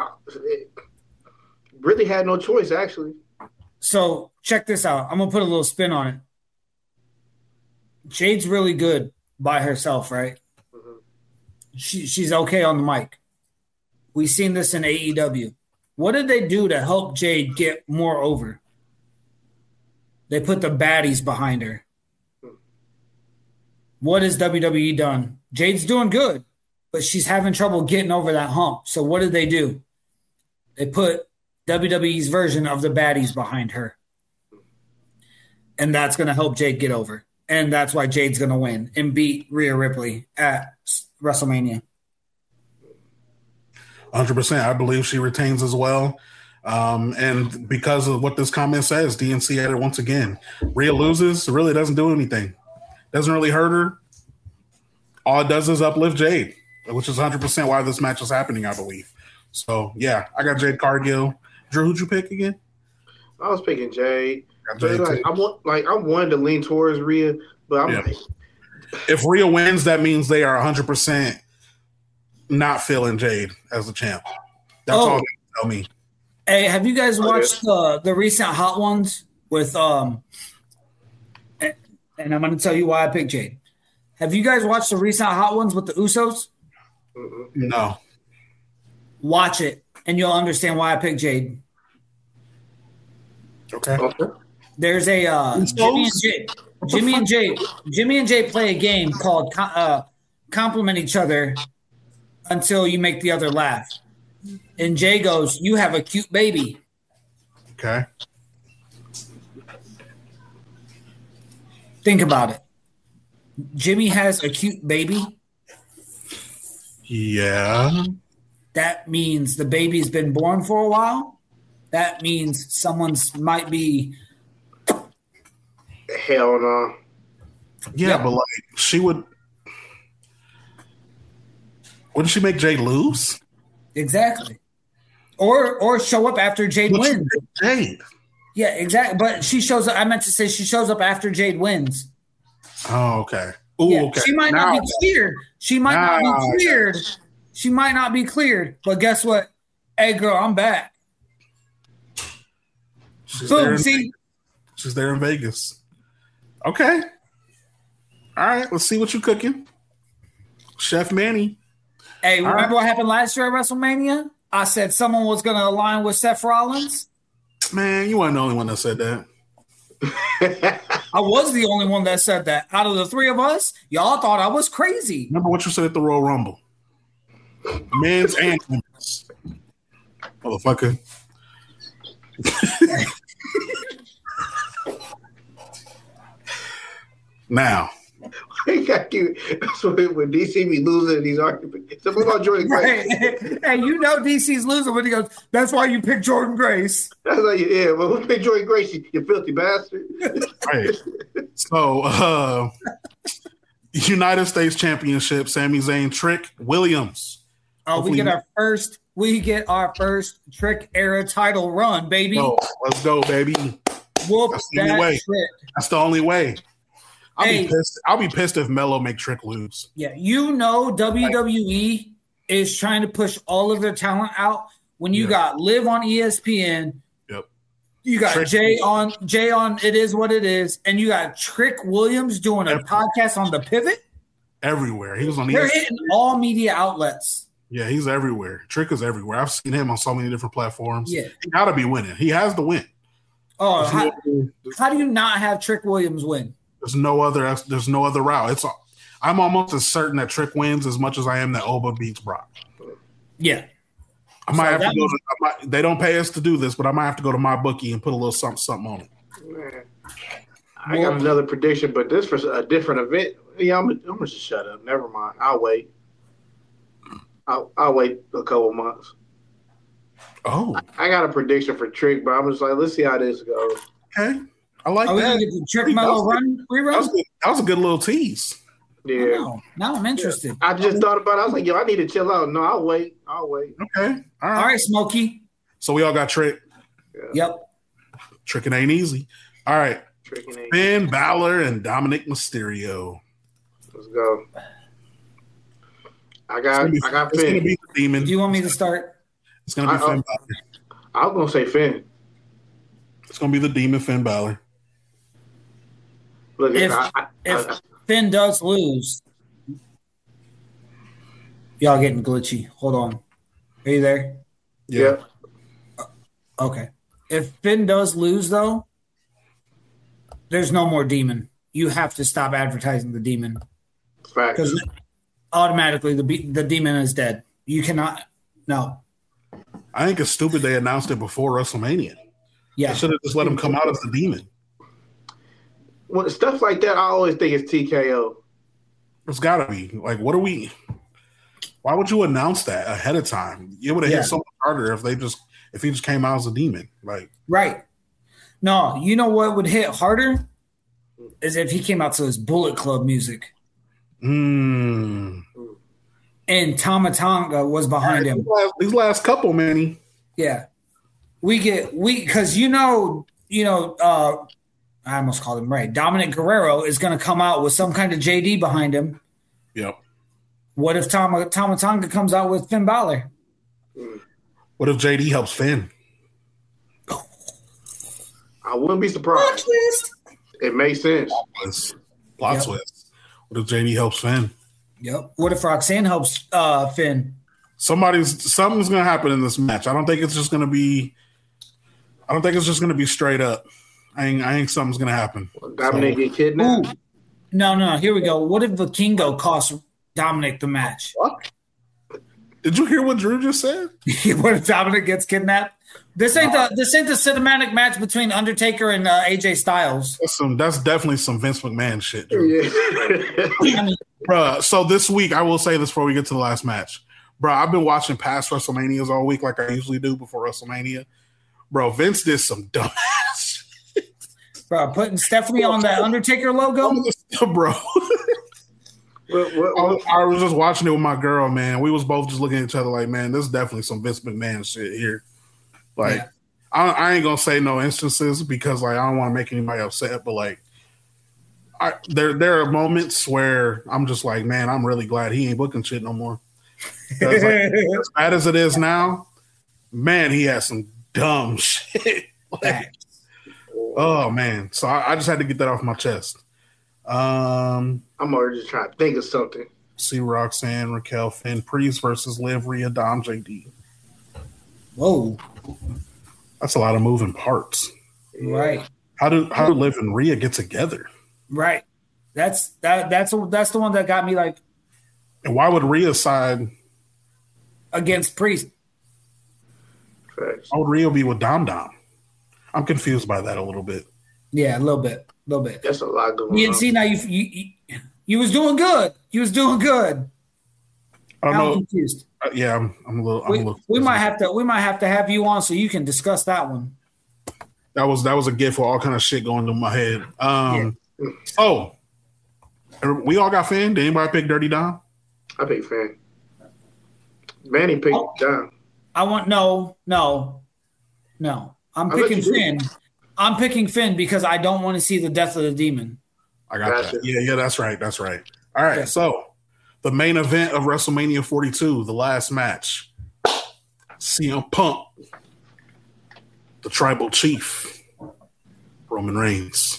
Really had no choice, actually. So check this out. I'm gonna put a little spin on it. Jade's really good by herself, right? Mhm. She's okay on the mic. We've seen this in AEW. What did they do to help Jade get more over? They put the baddies behind her. What has WWE done? Jade's doing good, but she's having trouble getting over that hump. So what did they do? They put WWE's version of the baddies behind her. And that's going to help Jade get over. And that's why Jade's going to win and beat Rhea Ripley at WrestleMania. 100%. I believe she retains as well. And because of what this comment says, DNC at it once again. Rhea loses, it really doesn't do anything. Doesn't really hurt her. All it does is uplift Jade, which is 100% why this match is happening, I believe. So, yeah, I got Jade Cargill. Drew, who'd you pick again? I was picking Jade. Jade I wanted to lean towards Rhea, but I'm like, if Rhea wins, that means they are 100% not feeling Jade as the champ. That's all they tell me. Hey, have you guys watched the recent Hot Ones with and I'm going to tell you why I picked Jade. Have you guys watched the recent Hot Ones with the Usos? No. Watch it, and you'll understand why I picked Jade. Okay. There's a Jimmy and Jay play a game called compliment each other until you make the other laugh. And Jay goes, "You have a cute baby." Okay. Think about it. Jimmy has a cute baby. Yeah. That means the baby's been born for a while. That means someone's might be. Hell no. Yeah, but like she wouldn't she make Jade lose? Exactly. Or show up after Jade wins. Jade. Yeah, exactly. But she shows up. I meant to say she shows up after Jade wins. Oh, okay. Ooh, Yeah, okay. she might not be cleared. She might not be cleared. She might not be cleared. But guess what? Hey, girl, I'm back. Boom, see? She's there in Vegas. Okay. All right. Let's see what you're cooking. Chef Manny. Hey, remember what happened last year at WrestleMania? I said someone was going to align with Seth Rollins. Man, you weren't the only one that said that. I was the only one that said that. Out of the three of us, y'all thought I was crazy. Remember what you said at the Royal Rumble. Men's and women's. Motherfucker. Now. When DC be losing these arguments. So what about Jordan Grace? Hey, you know DC's losing when he goes, that's why you picked Jordan Grace. That's like, yeah, well, who picked Jordan Grace, you filthy bastard? Right. So, United States Championship, Sami Zayn, Trick Williams. Oh, we get our first Trick era title run, baby. Oh, let's go, baby. Whoop That's the only way. Trick. That's the only way. Hey. I'll be pissed if Melo make Trick lose. Yeah, you know WWE is trying to push all of their talent out. When you got Liv on ESPN, you got Trick. Jay on It Is What It Is, and you got Trick Williams doing a podcast on The Pivot. Everywhere. He was on They're ESPN. hitting all media outlets. Yeah, he's everywhere. Trick is everywhere. I've seen him on so many different platforms. Yeah. He got to be winning. He has to win. Oh, how do you not have Trick Williams win? There's no other route. I'm almost as certain that Trick wins as much as I am that Oba beats Brock. Yeah. I might have to go to. They don't pay us to do this, but I might have to go to my bookie and put a little something on it. Man, I got another prediction, but this for a different event. Yeah, I'm gonna just shut up. Never mind. I'll wait. I'll wait a couple months. Oh, I got a prediction for Trick, but I'm just like, let's see how this goes. Okay, I like Are we that. gonna get the Trick Mellow run rerun? That was a good little tease. Yeah. Now I'm interested. I just thought about it. I was like, yo, I need to chill out. No, I'll wait. Okay, All right, Smokey. So we all got Trick. Yep. Tricking ain't easy. All right, Tricking ain't Finn Balor and Dominic Mysterio. Let's Go. I got It's gonna Finn. be the demon. Do you want me to start? It's gonna be Finn Balor. I was gonna say Finn. It's gonna be the demon Finn Balor. Look, If Finn does lose, y'all getting glitchy. Hold on. Are you there? yeah. Okay. If Finn does lose, though, there's no more demon. You have to stop advertising the demon Fact. because automatically the demon is dead. You cannot. No. I think it's stupid they announced it before WrestleMania. Yeah. They should have just let him come out as the demon. Well, stuff like that, I always think it's TKO. It's got to be. Like, what are we? Why would you announce that ahead of time? It would have hit so much harder if he just came out as a demon. Like, Right. No, you know what would hit harder is if he came out to his Bullet Club music and Tama Tonga was behind him. These last couple, Manny. Yeah. Because I almost called him right. Dominic Guerrero is going to come out with some kind of JD behind him. Yep. What if Tama Tonga comes out with Finn Balor? What if JD helps Finn? I wouldn't be surprised. It makes sense. Plot twist. What if JD helps Finn? Yep. What if Roxanne helps Finn? Something's gonna happen in this match. I don't think it's just gonna be straight up. I think something's gonna happen. Dominic get kidnapped. Ooh. No. Here we go. What if Vikingo costs Dominic the match? What? Did you hear what Drew just said? What if Dominic gets kidnapped? This ain't the cinematic match between Undertaker and AJ Styles. That's definitely some Vince McMahon shit, Drew. Yeah. I mean, Bruh, so this week, I will say this before we get to the last match. Bro, I've been watching past WrestleManias all week like I usually do before WrestleMania. Bro, Vince did some dumb ass shit. bro, putting Stephanie on that Undertaker logo. Bro. What? I was just watching it with my girl, man. We was both just looking at each other like, man, this is definitely some Vince McMahon shit here. Like, Yeah. I ain't gonna say no instances because like I don't want to make anybody upset, but like, there are moments where I'm just like, man, I'm really glad he ain't booking shit no more. Like, as bad as it is now, man, he has some dumb shit. Like, oh man, so I just had to get that off my chest. I'm already just trying to think of something. See Roxanne, Raquel, Finn, Priest versus Liv, Rhea, Dom, JD. Whoa. That's a lot of moving parts. Right. How do Liv and Rhea get together? Right. That's the one that got me like And why would Rhea side? against Priest. Facts. Why would Rhea be with Dom Dom? I'm confused by that a little bit. Yeah, a little bit. That's a lot going You on. see now you was doing good. You was doing good. I don't I'm know. confused. Yeah, I'm a little. We might have to have you on so you can discuss that one. That was a gift for all kind of shit going through my head. Oh, we all got Finn. Did anybody pick Dirty Dom? I pick Finn. Manny picked Dom. I want no. I'm picking Finn. I'm picking Finn because I don't want to see the death of the demon. I got Gotcha. that. Yeah, that's right. All right, Yeah. so the main event of WrestleMania 42, the last match. CM Punk, the Tribal Chief, Roman Reigns.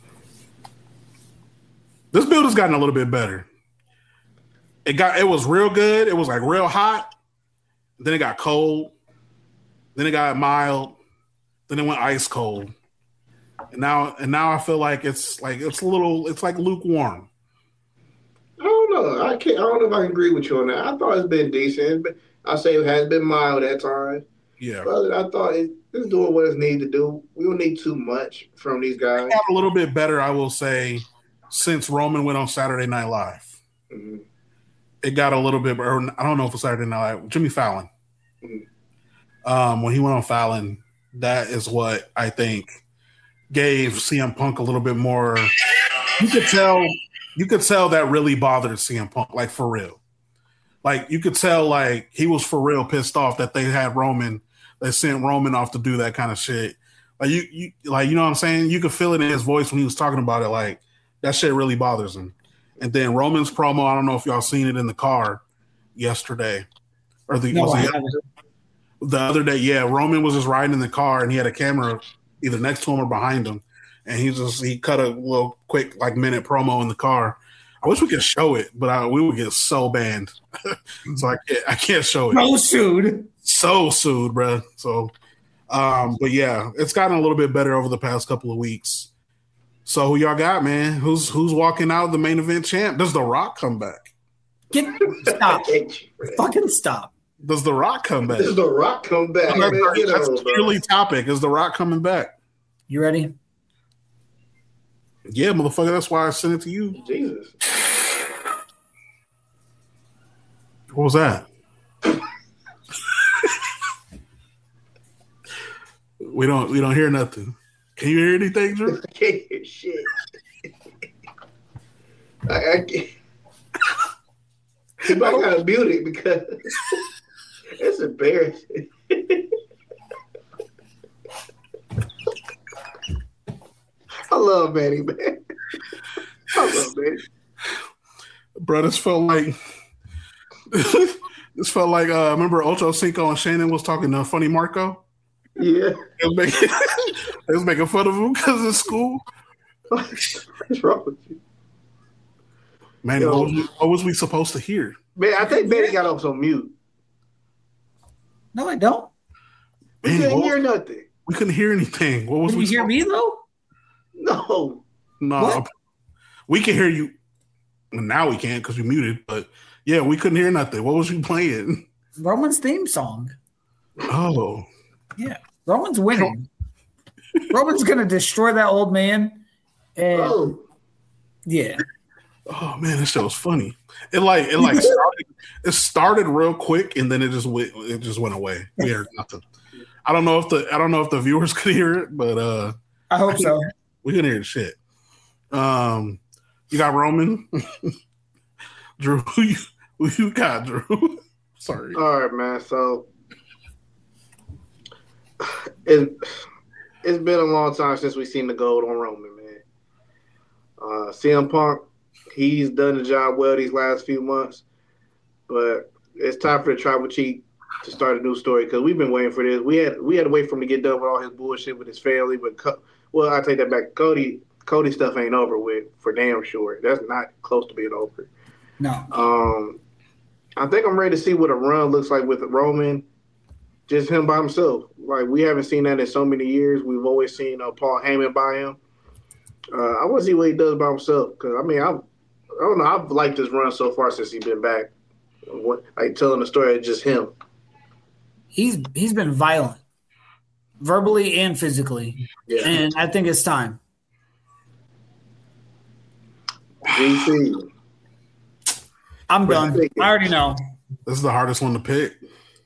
This build has gotten a little bit better. It was real good. It was like real hot. Then it got cold. Then it got mild. Then it went ice cold. And now I feel like it's like lukewarm. I don't know. I don't know if I can agree with you on that. I thought it's been decent, but I say it has been mild at times. Yeah. But I thought it's doing what it needs to do. We don't need too much from these guys. It got a little bit better, I will say, since Roman went on Saturday Night Live. Mm-hmm. It got a little bit, or I don't know if it's Saturday Night Live. Jimmy Fallon. Mm-hmm. When he went on Fallon, that is what I think gave CM Punk a little bit more. You could tell that really bothered CM Punk, like for real. Like you could tell, like he was for real pissed off that they had Roman. They sent Roman off to do that kind of shit. Like you know what I'm saying? You could feel it in his voice when he was talking about it. Like that shit really bothers him. And then Roman's promo, I don't know if y'all seen it in the car yesterday. Or the other day, yeah. Roman was just riding in the car and he had a camera either next to him or behind him. And he cut a little quick minute promo in the car. I wish we could show it, but we would get so banned. So I can't show it. So sued, bro. So, but yeah, it's gotten a little bit better over the past couple of weeks. So who y'all got, man? Who's walking out the main event champ? Does The Rock come back? Stop. Fucking stop. Does The Rock come back? Does The Rock come back? That's a purely topic. Is The Rock coming back? You ready? Yeah, motherfucker. That's why I sent it to you. Jesus. What was that? We don't hear nothing. Can you hear anything, Drew? I can't hear shit. I can't. I gotta mute it because it's embarrassing. I love Manny, man. I love Manny. Bro, this felt like remember Ocho Cinco and Shannon was talking to Funny Marco? Yeah. They was making fun of him because of school. What's wrong with you? Man, what was we supposed to hear? Man, I think Manny got us on mute. No, I don't. We couldn't hear nothing. We couldn't hear anything. What was Can you hear me though? No. No. We can hear you. Now we can't because we muted, but yeah, we couldn't hear nothing. What was you playing? Roman's theme song. Oh. Yeah. Roman's winning. Roman's gonna destroy that old man. And yeah. Oh man, this show was funny. It started real quick and then it just went away. We heard nothing. I don't know if the viewers could hear it, but I hope so. We couldn't hear the shit. You got Roman. Drew, who you got, Drew? Sorry. All right, man. So it's been a long time since we've seen the gold on Roman, man. CM Punk, he's done the job well these last few months, but it's time for the Tribal Chief to start a new story because we've been waiting for this. We had to wait for him to get done with all his bullshit with his family, but I take that back. Cody stuff ain't over with for damn sure. That's not close to being over. No. I think I'm ready to see what a run looks like with Roman, just him by himself. Like, we haven't seen that in so many years. We've always seen Paul Heyman by him. I want to see what he does by himself because, I mean, I don't know. I've liked his run so far since he's been back. Telling the story of just him. He's been violent, verbally and physically. Yeah. And I think it's time. DC. I'm done. I already know. This is the hardest one to pick.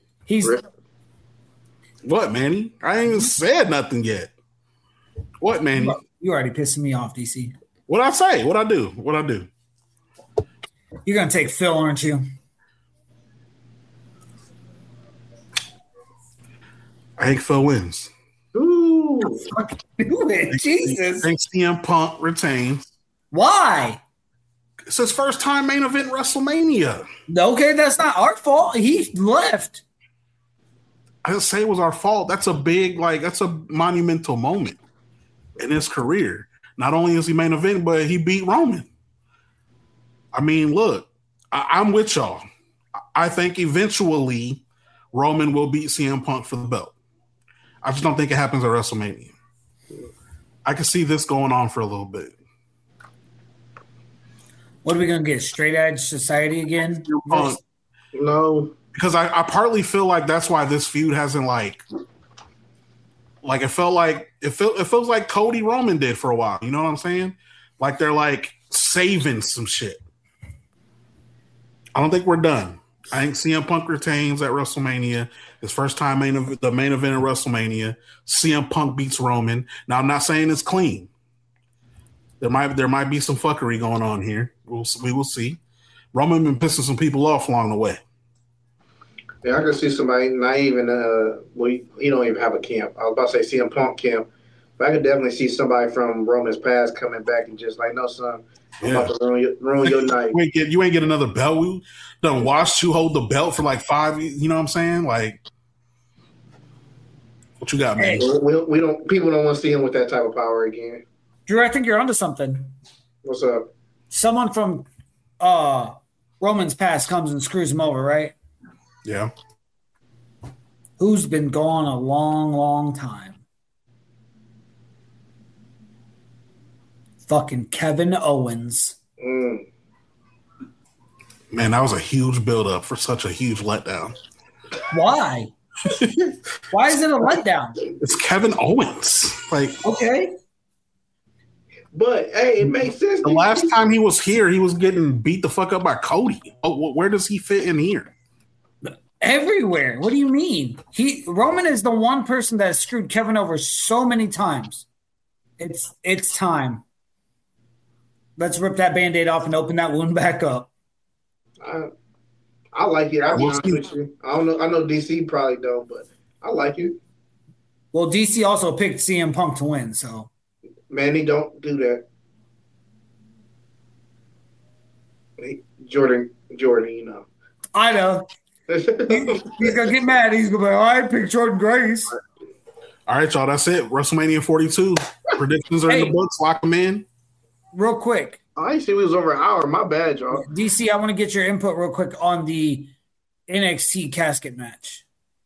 What, Manny? I ain't even said nothing yet. What, Manny? You already pissing me off, DC. What'd I say? What'd I do? You're going to take Phil, aren't you? I think Phil wins. Ooh. Do it. Jesus. I think CM Punk retains. Why? It's his first time main event WrestleMania. Okay, that's not our fault. He left. I didn't say it was our fault. That's a monumental moment in his career. Not only is he main event, but he beat Roman. I mean, look, I'm with y'all. I think eventually Roman will beat CM Punk for the belt. I just don't think it happens at WrestleMania. I can see this going on for a little bit. What are we going to get? Straight Edge Society again? No. Because I partly feel like that's why this feud hasn't it feels like Cody Roman did for a while. You know what I'm saying? Like they're like saving some shit. I don't think we're done. I think CM Punk retains at WrestleMania. His first time the main event of WrestleMania. CM Punk beats Roman. Now I'm not saying it's clean. There might be some fuckery going on here. We will see. Roman been pissing some people off along the way. Yeah, I can see somebody not even he don't even have a camp. I was about to say CM Punk camp But I could definitely see somebody from Roman's past coming back and just like, no, son, I'm Yeah. about to ruin your night. You ain't get another belt. We done watched you hold the belt for like 5 years. You know what I'm saying? Like, what you got, man? Hey. We don't. People don't want to see him with that type of power again. Drew, I think you're onto something. What's up? Someone from Roman's past comes and screws him over, right? Yeah. Who's been gone a long, long time? Fucking Kevin Owens. Mm. Man, that was a huge buildup for such a huge letdown. Why? Why is it a letdown? It's Kevin Owens. Like, Okay. But hey, it makes sense. the last time he was here, he was getting beat the fuck up by Cody. Oh, where does he fit in here? Everywhere. What do you mean? Roman is the one person that has screwed Kevin over so many times. It's time. Let's rip that Band-Aid off and open that wound back up. I like it. I'll be We'll honest see. with you. I don't know. I know DC probably don't, but I like it. Well, DC also picked CM Punk to win, so. Manny, don't do that. Hey, Jordan, you know. I know. He's going to get mad. He's going to be like, I picked Jordan Grace. All right, y'all. That's it. WrestleMania 42. Predictions are in the books. Lock them in. Real quick. I didn't see we was over an hour. My bad, y'all. DC, I want to get your input real quick on the NXT casket match.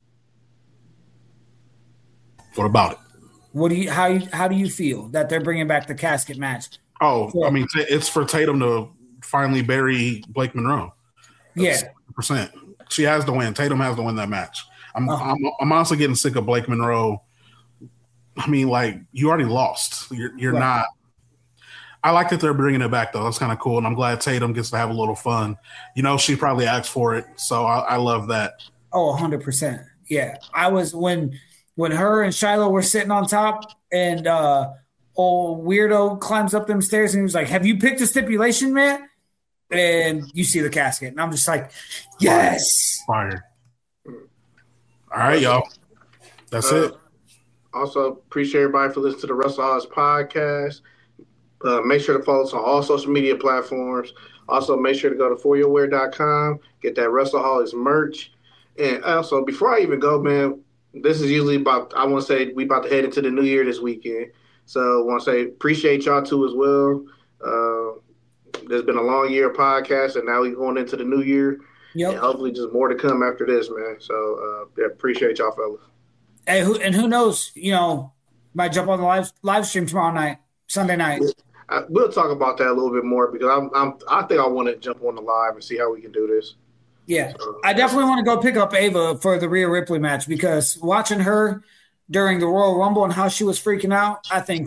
What about it? What do you how do you feel that they're bringing back the casket match? Oh, I mean, it's for Tatum to finally bury Blake Monroe. Yeah. 100%. She has to win. Tatum has to win that match. I'm honestly getting sick of Blake Monroe. I mean, like, you already lost. You're Right. not. I like that they're bringing it back, though. That's kind of cool, and I'm glad Tatum gets to have a little fun. You know, she probably asked for it, so I love that. Oh, 100%. Yeah. I was when her and Shiloh were sitting on top and old weirdo climbs up them stairs and he was like, have you picked a stipulation, man? And you see the casket. And I'm just like, yes. Fire. All right, y'all. That's it. Also, appreciate everybody for listening to the Russell Oz podcast. Make sure to follow us on all social media platforms. Also, make sure to go to foryourwear.com, get that Russellholics merch. And also, before I even go, man, this is usually about, I want to say we about to head into the new year this weekend. So I want to say appreciate y'all too as well. There's been a long year of podcast, and now we're going into the new year. Yep. And hopefully just more to come after this, man. So yeah, appreciate y'all, fellas. Hey, who knows, might jump on the live stream tomorrow night, Sunday night. We'll talk about that a little bit more because I think I want to jump on the live and see how we can do this. Yeah, I definitely want to go pick up Ava for the Rhea Ripley match because watching her during the Royal Rumble and how she was freaking out, I think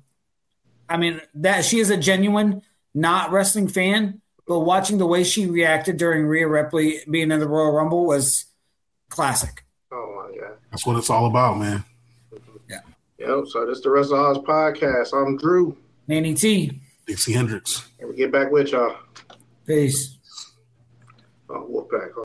that she is a genuine not wrestling fan, but watching the way she reacted during Rhea Ripley being in the Royal Rumble was classic. Oh my God. That's what it's all about, man. Yeah. Yep. So this is the Russell Oz podcast. I'm Drew. Manny T. Dixie Hendricks. And we get back with y'all. Peace. Wolfpack.